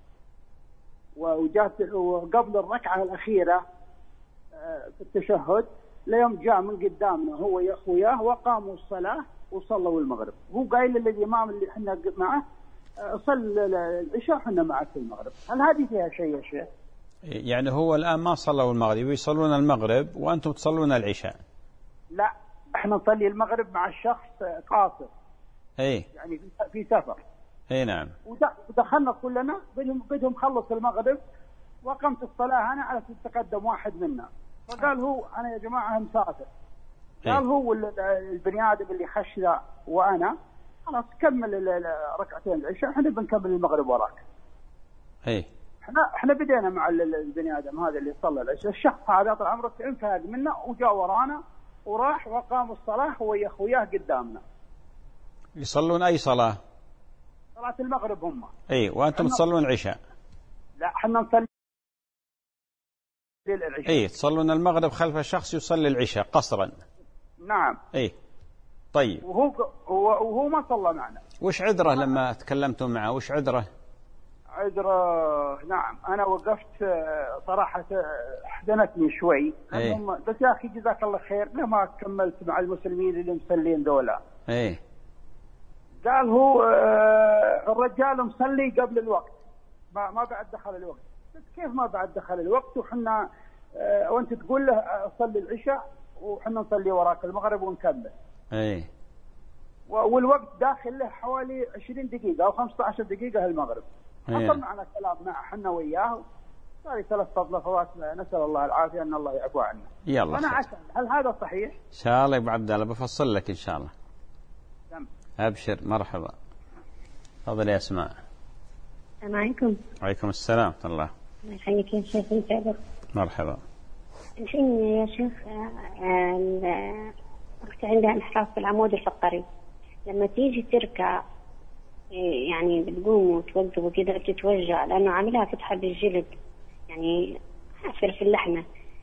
وجات وقبل الركعة الأخيرة آه في التشهد ليوم جاء من قدامنا هو يا أخوياه وقاموا الصلاة وصلوا المغرب. هو قايل للإمام اللي حنا معه آه صل العشاء حنا معك في المغرب. هل هذه فيها شيء يا شيخ؟ يعني هو الآن ما صلوا المغرب ويصلون المغرب وأنتم تصلون العشاء؟ لا احنا نصلي المغرب مع الشخص قاصر. ايه يعني في سفر. ايه نعم. ودخلنا كلنا بدهم بدهم خلص المغرب وقمت الصلاة أنا على تقدم واحد منا، فقال هو أنا يا جماعة مسافر. قال إيه؟ هو البني آدم اللي خش ذا وأنا خلاص كمل ركعتين العشاء احنا بنكمل المغرب وراك. ايه احنا احنا بدينا مع البني ادم هذا اللي صلى العشاء، الشخص هذا طال عمرك انفاق منا وجاء ورانا وراح وقام الصلاه هو يا اخوياه قدامنا. يصلون اي صلاه؟ صلاه المغرب هم. اي وانتم تصلون العشاء؟ لا احنا نصلي العشاء. اي تصلون المغرب خلف شخص يصلي العشاء قصرا. نعم. اي طيب. وهو وهو, وهو ما صلى معنا. وش عذره لما تكلمتم معه؟ وش عذره؟ عذره نعم انا وقفت صراحه حزنتني شوي. ايه. بس يا اخي جزاك الله خير لما كملت مع المسلمين اللي مصلين ذولا. ايه. قال هو الرجال مصلي قبل الوقت ما ما بعد دخل الوقت. كيف ما بعد دخل الوقت وحنا وانت تقول له صلي العشاء وحنا نصلي وراك المغرب ونكمل. ايه. والوقت داخل له حوالي عشرين دقيقة أو خمسة عشر دقيقة المغرب. أيه. حصل معنا كلام مع حنا وياه صار ثلاث لفظات نسأل الله العافية أن الله يعفو عنا. يلا. أنا عسل هل هذا صحيح؟ إن شاء الله يا أبو عبد الله بفصل لك إن شاء الله. تم. أبشر مرحبا. تفضل يا أسماء. السلام عليكم. وعليكم السلام ورحمة الله. الله يحييك يا شيخ يسعدك. مرحبا. الحين يا شيخ أختي عندها انحراف في العمود الفقري، لما تيجي تركع يعني بتقوم وتوقف وكذا بتتوجع لأنه عاملها فتحة بالجلد يعني حافر في اللحمة.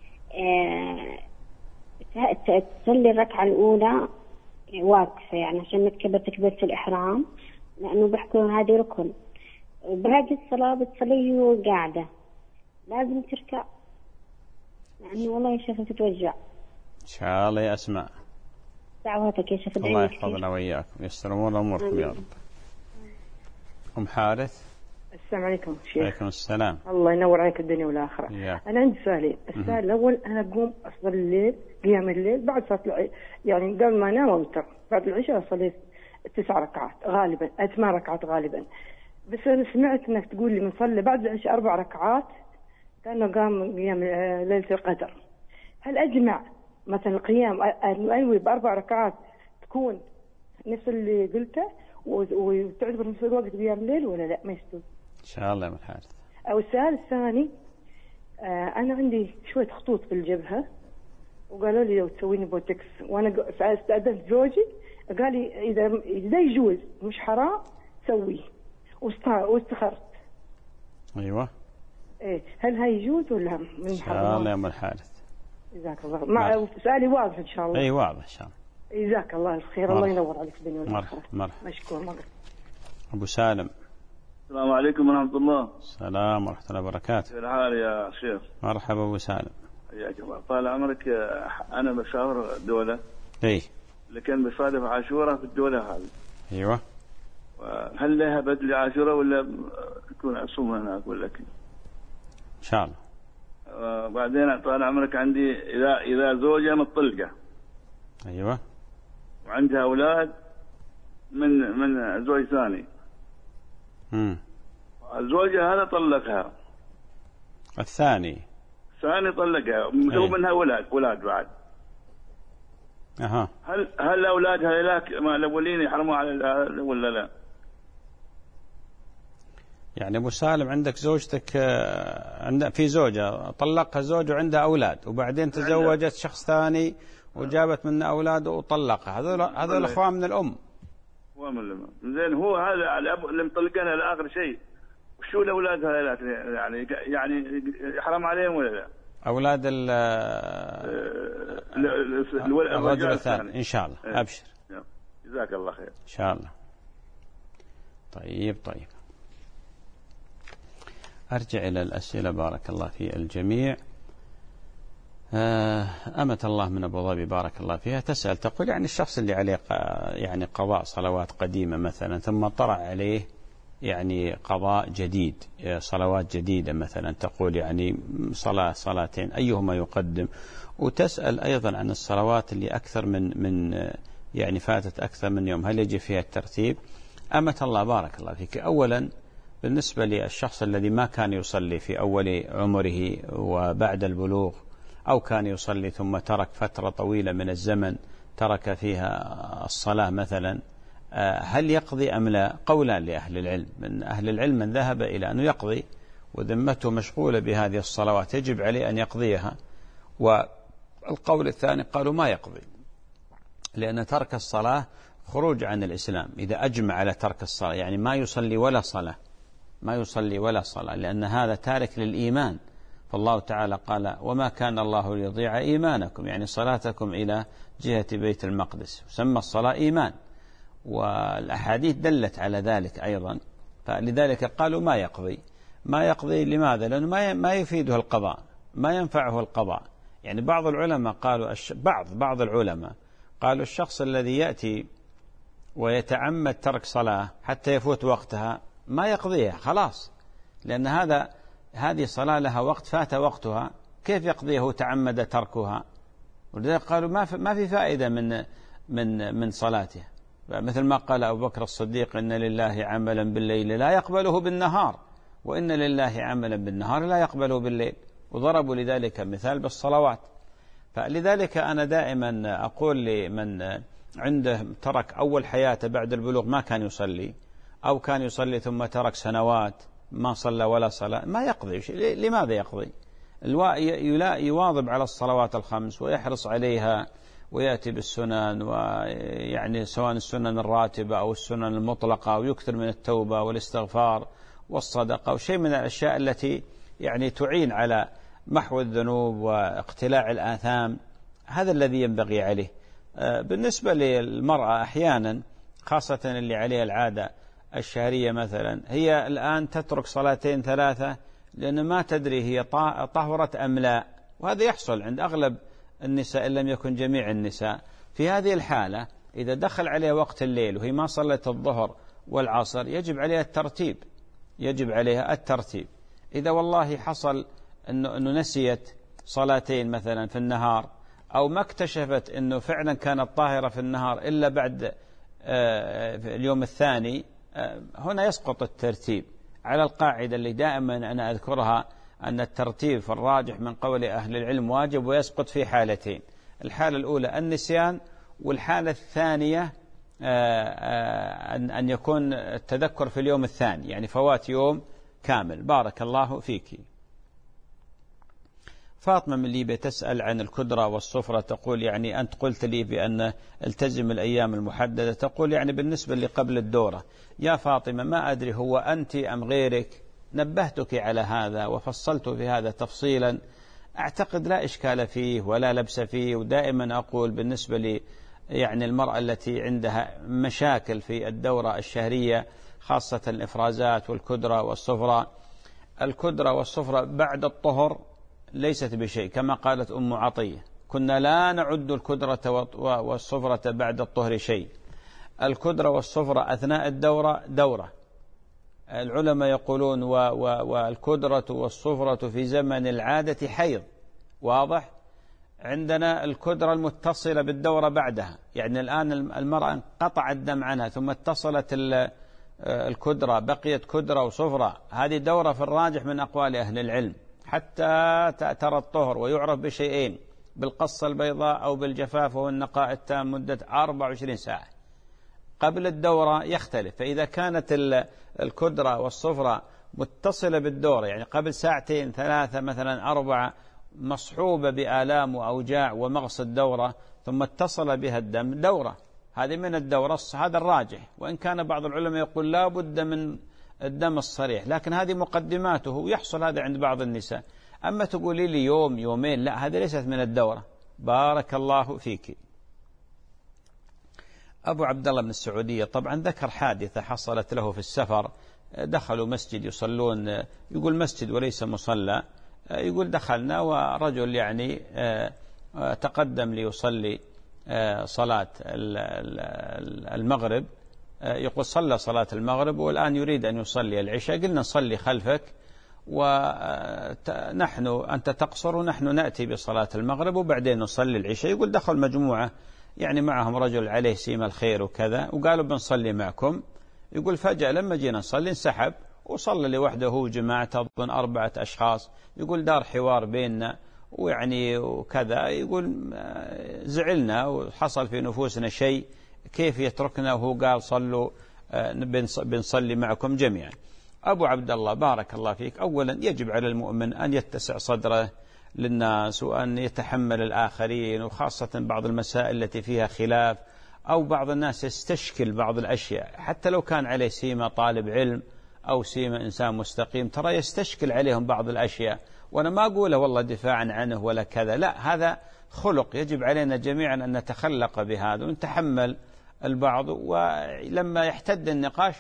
أه تصلي الركعة الأولى واقفة يعني عشان نتكبر تكبيرة الإحرام لأنه بيحكوا هذه ركن، وبهذه الصلاة بتصلي قاعدة لازم تركع لأنه والله يا شيخ تتوجع. إن شاء الله يا أسماء. دعواتك يا شيخ. الله يحفظنا وإياكم ويستر أمور أموركم يا رب. أم حارث. السلام عليكم شيخ. عليكم السلام. الله ينور عليك الدنيا والآخرة. إياك. أنا عندي سؤالين. السؤال الأول أنا أقوم أصلي الليل قيام الليل بعد صلاة يعني قبل ما أنام أوتر بعد العشاء أصلي تسع ركعات غالبا ثمان ركعات غالبا. بس أنا سمعت إنك تقول لي بنصلي بعد العشاء أربع ركعات كأنه قام قيام ليلة القدر. هل أجمع مثلا القيام أنوي بأربع ركعات تكون نفس اللي قلته وتعتبر نفس الوقت قيام الليل ولا لا ما يستوي؟ إن شاء الله يا الحارث. أو السؤال الثاني آه أنا عندي شوية خطوط في الجبهة وقالوا لي لو تسويني بوتكس وأنا استأذنت زوجي قال لي إذا إذا يجوز مش حرام سويه واستخرت. أيوة. إيه هل هاي يجوز ولا من إن شاء الله يا أم الحارث. جزاك الله. مع سؤالي واضح إن شاء الله. أي واضح إن شاء الله. جزاك الله الخير. الله ينور عليك الدنيا والآخرة. مرحبا. مشكور مرحبا. أبو سالم. السلام عليكم ورحمة الله. السلام ورحمة الله وبركاته. كيف الحال يا شيخ؟ مرحبا أبو سالم. حياك الله. طال عمرك أنا بسافر دولة. إيه. لكن بصادف عاشورة في الدولة هذه. أيوة. هل لها بدل عاشورة ولا تكون أصوم هناك ولا كذا؟ إن شاء الله. وبعدين طال عمرك عندي إذا إذا زوجة مطلقة. أيوة. وعندها أولاد من من زوج ثاني. امم. الزوجة هذا طلقها. الثاني. الثاني طلقها ومسوي منها أولاد أولاد بعد. أها. هل هل أولاد هذولاك ما الأولين يحرموا على ولا لا؟ يعني أبو سالم عندك زوجتك عند في زوجة طلقها زوج وعندها أولاد وبعدين تزوجت شخص ثاني وجابت منه أولاد وطلقها هذول هذول أخوان من الأم. أخوان من الأم. زين هو هذا الأب اللي مطلقنا لآخر شيء وشو الأولاد هذولاك يعني يعني يحرم عليهم ولا لا؟ أولاد ال الرجل الثاني إن شاء الله. أبشر. جزاك الله خير. إن شاء الله. طيب طيب. أرجع إلى الأسئلة بارك الله في الجميع. أمة الله من أبو ظبي بارك الله فيها تسأل تقول يعني الشخص اللي عليه يعني قضاء صلوات قديمة مثلا ثم طرأ عليه يعني قضاء جديد صلوات جديدة مثلا تقول يعني صلاة صلاتين أيهما يقدم وتسأل أيضا عن الصلوات اللي أكثر من من يعني فاتت أكثر من يوم هل يجي فيها الترتيب؟ أمة الله بارك الله فيك. أولا بالنسبة للشخص الذي ما كان يصلي في أول عمره وبعد البلوغ أو كان يصلي ثم ترك فترة طويلة من الزمن ترك فيها الصلاة مثلا هل يقضي أم لا؟ قولان لأهل العلم. من أهل العلم من ذهب إلى أنه يقضي وذمته مشغولة بهذه الصلوات يجب عليه أن يقضيها. والقول الثاني قالوا ما يقضي، لأن ترك الصلاة خروج عن الإسلام. إذا أجمع على ترك الصلاة يعني ما يصلي ولا صلاة، ما يصلي ولا صلاة، لأن هذا تارك للإيمان. فالله تعالى قال وما كان الله ليضيع إيمانكم، يعني صلاتكم إلى جهة بيت المقدس، سمى الصلاة إيمان، والأحاديث دلت على ذلك أيضا. فلذلك قالوا ما يقضي. ما يقضي لماذا؟ لأنه ما يفيده القضاء، ما ينفعه القضاء. يعني بعض العلماء قالوا بعض بعض العلماء قالوا الشخص الذي يأتي ويتعمد ترك صلاة حتى يفوت وقتها ما يقضيها خلاص، لأن هذا هذه صلاة لها وقت فات وقتها، كيف يقضيه تعمد تركها؟ ولذلك قالوا ما في ما في فائدة من من من صلاته. مثل ما قال أبو بكر الصديق إن لله عملا بالليل لا يقبله بالنهار، وإن لله عملا بالنهار لا يقبله بالليل، وضربوا لذلك مثال بالصلوات. فلذلك أنا دائما أقول لمن عنده ترك أول حياته بعد البلوغ ما كان يصلي، أو كان يصلي ثم ترك سنوات ما صلى ولا صلاة، ما يقضي. لماذا يقضي؟ يواظب على الصلوات الخمس ويحرص عليها ويأتي بالسنن، ويعني سواء السنن الراتبة أو السنن المطلقة، ويكثر من التوبة والاستغفار والصدقة وشيء من الأشياء التي يعني تعين على محو الذنوب واقتلاع الآثام. هذا الذي ينبغي عليه. بالنسبة للمرأة أحيانا خاصة اللي عليها العادة الشهرية مثلا، هي الآن تترك صلاتين ثلاثة لأن ما تدري هي طهرت أم لا، وهذا يحصل عند أغلب النساء إن لم يكن جميع النساء. في هذه الحالة إذا دخل عليها وقت الليل وهي ما صلت الظهر والعصر يجب عليها الترتيب، يجب عليها الترتيب. إذا والله حصل أنه, أنه نسيت صلاتين مثلا في النهار، أو ما اكتشفت أنه فعلا كانت طاهرة في النهار إلا بعد اليوم الثاني، هنا يسقط الترتيب على القاعدة اللي دائما أنا أذكرها، أن الترتيب في الراجح من قول أهل العلم واجب ويسقط في حالتين. الحالة الأولى النسيان، والحالة الثانية أن يكون التذكر في اليوم الثاني، يعني فوات يوم كامل. بارك الله فيك. فاطمة من ليبيا تسأل عن الكدرة والصفرة، تقول يعني أنت قلت لي بأن التزم الأيام المحددة، تقول يعني بالنسبة اللي قبل الدورة. يا فاطمة ما أدري هو أنت أم غيرك، نبهتك على هذا وفصلت في هذا تفصيلا، أعتقد لا إشكال فيه ولا لبس فيه. ودائما أقول بالنسبة لي يعني المرأة التي عندها مشاكل في الدورة الشهرية خاصة الإفرازات والكدرة والصفرة، الكدرة والصفرة بعد الطهر ليست بشيء، كما قالت أم عطية كنا لا نعد الكدرة والصفرة بعد الطهر شيء. الكدرة والصفرة أثناء الدورة دورة. العلماء يقولون والكدرة والصفرة في زمن العادة حيض. واضح؟ عندنا الكدرة المتصلة بالدورة بعدها، يعني الآن المرأة انقطع الدم عنها ثم اتصلت الكدرة، بقيت كدرة وصفرة، هذه دورة في الراجح من أقوال أهل العلم حتى ترى الطهر. ويعرف بشيئين، بالقصة البيضاء أو بالجفاف والنقاء التام مدة أربع وعشرين ساعة. قبل الدورة يختلف، فإذا كانت الكدرة والصفرة متصلة بالدورة يعني قبل ساعتين ثلاثة مثلا أربعة، مصحوبة بآلام وأوجاع ومغص الدورة ثم اتصل بها الدم، دورة، هذه من الدورة، هذا الراجح. وإن كان بعض العلماء يقول لا بد من الدم الصريح، لكن هذه مقدماته، يحصل هذا عند بعض النساء. أما تقولي لي يوم يومين، لا، هذه ليست من الدورة. بارك الله فيك. أبو عبد الله من السعودية طبعا ذكر حادثة حصلت له في السفر، دخلوا مسجد يصلون، يقول مسجد وليس مصلى، يقول دخلنا ورجل يعني تقدم ليصلي صلاة المغرب، يقول صلى صلاة المغرب والآن يريد أن يصلي العشاء، قلنا نصلي خلفك ونحن أنت تقصر ونحن نأتي بصلاة المغرب وبعدين نصلي العشاء. يقول دخل مجموعة يعني معهم رجل عليه سيم الخير وكذا، وقالوا بنصلي معكم. يقول فجأة لما جينا نصلي انسحب وصلى لوحده هو جماعة أظن أربعة أشخاص. يقول دار حوار بيننا ويعني وكذا، يقول زعلنا وحصل في نفوسنا شيء، كيف يتركنا وهو قال صلوا بنصلي معكم جميعا. أبو عبد الله بارك الله فيك، أولا يجب على المؤمن أن يتسع صدره للناس وأن يتحمل الآخرين، وخاصة بعض المسائل التي فيها خلاف أو بعض الناس يستشكل بعض الأشياء، حتى لو كان عليه سيمة طالب علم أو سيمة إنسان مستقيم، ترى يستشكل عليهم بعض الأشياء. وأنا ما أقوله والله دفاعا عنه ولا كذا، لا، هذا خلق يجب علينا جميعا أن نتخلق بهذا ونتحمل البعض. ولما يحتد النقاش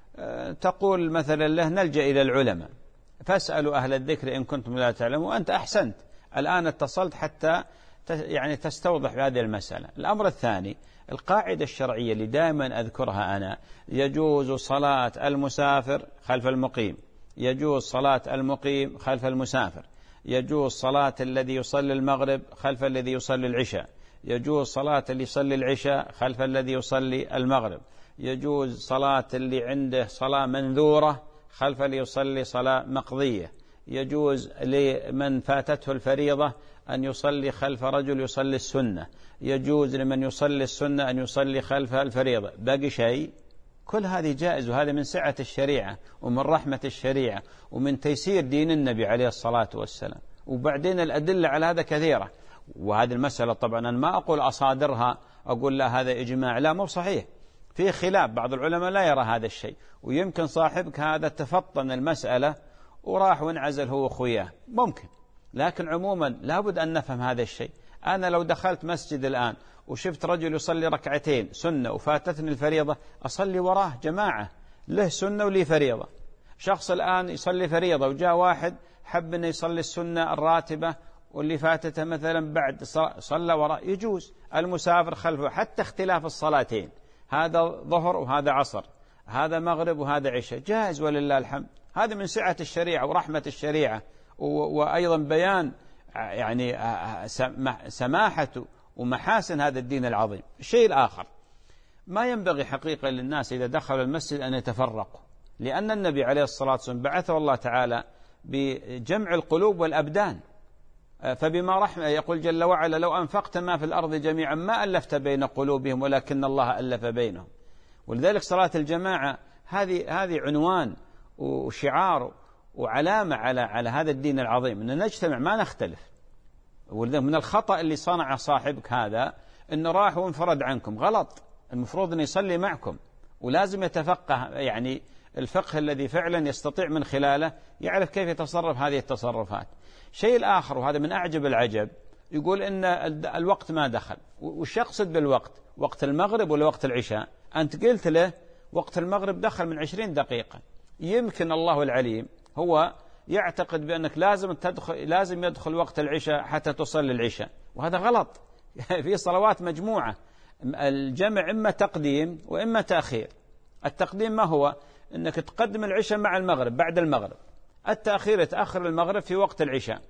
تقول مثلا له نلجأ إلى العلماء فاسألوا أهل الذكر إن كنتم لا تعلمون، وأنت أحسنت الآن اتصلت حتى يعني تستوضح هذه المسألة. الأمر الثاني، القاعدة الشرعية اللي دائما أذكرها أنا، يجوز صلاة المسافر خلف المقيم، يجوز صلاة المقيم خلف المسافر، يجوز صلاة الذي يصلي المغرب خلف الذي يصلي العشاء، يجوز صلاة اللي يصلي العشاء خلف الذي يصلي المغرب، يجوز صلاة اللي عنده صلاة منذورة خلف اللي يصلي صلاة مقضية، يجوز لمن فاتته الفريضة أن يصلي خلف رجل يصلي السنة، يجوز لمن يصلي السنة أن يصلي خلف الفريضة. باقي شيء؟ كل هذه جائز، وهذا من سعة الشريعة ومن رحمة الشريعة ومن تيسير دين النبي عليه الصلاة والسلام. وبعدين الأدلة على هذا كثيرة، وهذه المسألة طبعا أنا ما أقول أصادرها أقول لا هذا إجماع، لا، مو صحيح، في خلاف، بعض العلماء لا يرى هذا الشيء، ويمكن صاحبك هذا تفطن المسألة وراح وانعزل هو وخوياه، ممكن. لكن عموما لابد أن نفهم هذا الشيء. أنا لو دخلت مسجد الآن وشفت رجل يصلي ركعتين سنة وفاتتني الفريضة، أصلي وراه جماعة، له سنة ولي فريضة. شخص الآن يصلي فريضة وجاء واحد حب أن يصلي السنة الراتبة واللي فاتته مثلا بعد صلى وراه، يجوز. المسافر خلفه، حتى اختلاف الصلاتين، هذا ظهر وهذا عصر، هذا مغرب وهذا عشاء، جائز ولله الحمد. هذا من سعة الشريعة ورحمة الشريعة، وأيضا بيان يعني سماحة ومحاسن هذا الدين العظيم. الشيء الآخر، ما ينبغي حقيقة للناس إذا دخلوا المسجد أن يتفرقوا، لأن النبي عليه الصلاة والسلام بعثه الله تعالى بجمع القلوب والأبدان، فبما رحمة يقول جل وعلا لو أنفقت ما في الأرض جميعا ما ألفت بين قلوبهم ولكن الله ألف بينهم. ولذلك صلاة الجماعة هذه هذه عنوان وشعار وعلامة على على هذا الدين العظيم، أن نجتمع ما نختلف. ولذلك من الخطأ اللي صنع صاحبك هذا أنه راح وانفرد عنكم، غلط. المفروض أن يصلي معكم، ولازم يتفقه يعني الفقه الذي فعلا يستطيع من خلاله يعرف كيف يتصرف هذه التصرفات. شيء الآخر، وهذا من أعجب العجب، يقول إن الوقت ما دخل. وش يقصد بالوقت؟ وقت المغرب ولا وقت العشاء؟ أنت قلت له وقت المغرب دخل من عشرين دقيقة، يمكن الله العليم هو يعتقد بأنك لازم تدخل لازم يدخل وقت العشاء حتى تصلي العشاء، وهذا غلط. في صلوات مجموعة، الجمع إما تقديم وإما تأخير. التقديم ما هو؟ أنك تقدم العشاء مع المغرب بعد المغرب، التأخير تأخر المغرب في وقت العشاء.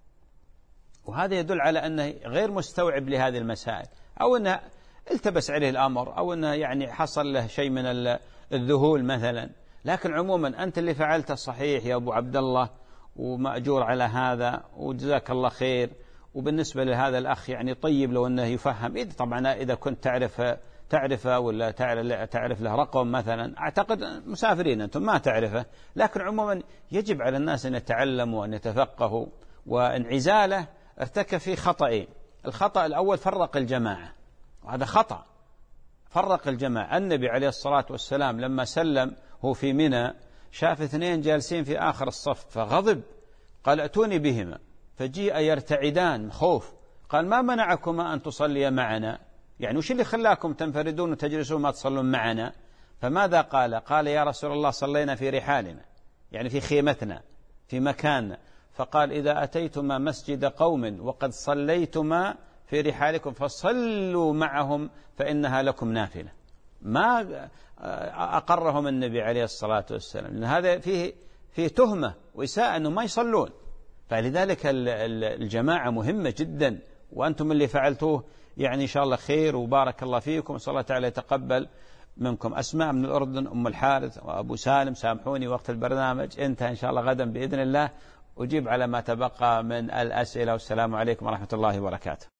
وهذا يدل على أنه غير مستوعب لهذه المسائل، أو أنه التبس عليه الأمر، أو أنه يعني حصل له شيء من الذهول مثلا. لكن عموما أنت اللي فعلته صحيح يا أبو عبد الله، ومأجور على هذا، وجزاك الله خير. وبالنسبة لهذا الأخ يعني طيب لو أنه يفهم، إذا طبعا إذا كنت تعرف تعرفه ولا تعرف له رقم مثلا، أعتقد مسافرين أنتم ما تعرفه. لكن عموما يجب على الناس أن يتعلموا وأن يتفقهوا. وانعزاله ارتكب فيه خطأين. الخطأ الأول فرق الجماعة، وهذا خطأ، فرق الجماعة. النبي عليه الصلاة والسلام لما سلم هو في منى شاف اثنين جالسين في آخر الصف فغضب، قال ائتوني بهما، فجيء يرتعدان خوف، قال ما منعكما أن تصلي معنا؟ يعني وش اللي خلاكم تنفردون وتجلسون ما تصلون معنا؟ فماذا قال؟ قال يا رسول الله صلينا في رحالنا، يعني في خيمتنا في مكاننا. فقال إذا أتيتما مسجد قوم وقد صليتما في رحالكم فصلوا معهم فإنها لكم نافلة. ما أقرهم النبي عليه الصلاة والسلام، لأن هذا فيه فيه تهمة وإساءة أنه ما يصلون. فلذلك الجماعة مهمة جدا، وأنتم اللي فعلتوه يعني إن شاء الله خير وبارك الله فيكم، وصلى الله تعالى يتقبل منكم. أسماء من الأردن، أم الحارث وأبو سالم، سامحوني وقت البرنامج انتهى، إن شاء الله غدا بإذن الله أجيب على ما تبقى من الأسئلة. والسلام عليكم ورحمة الله وبركاته.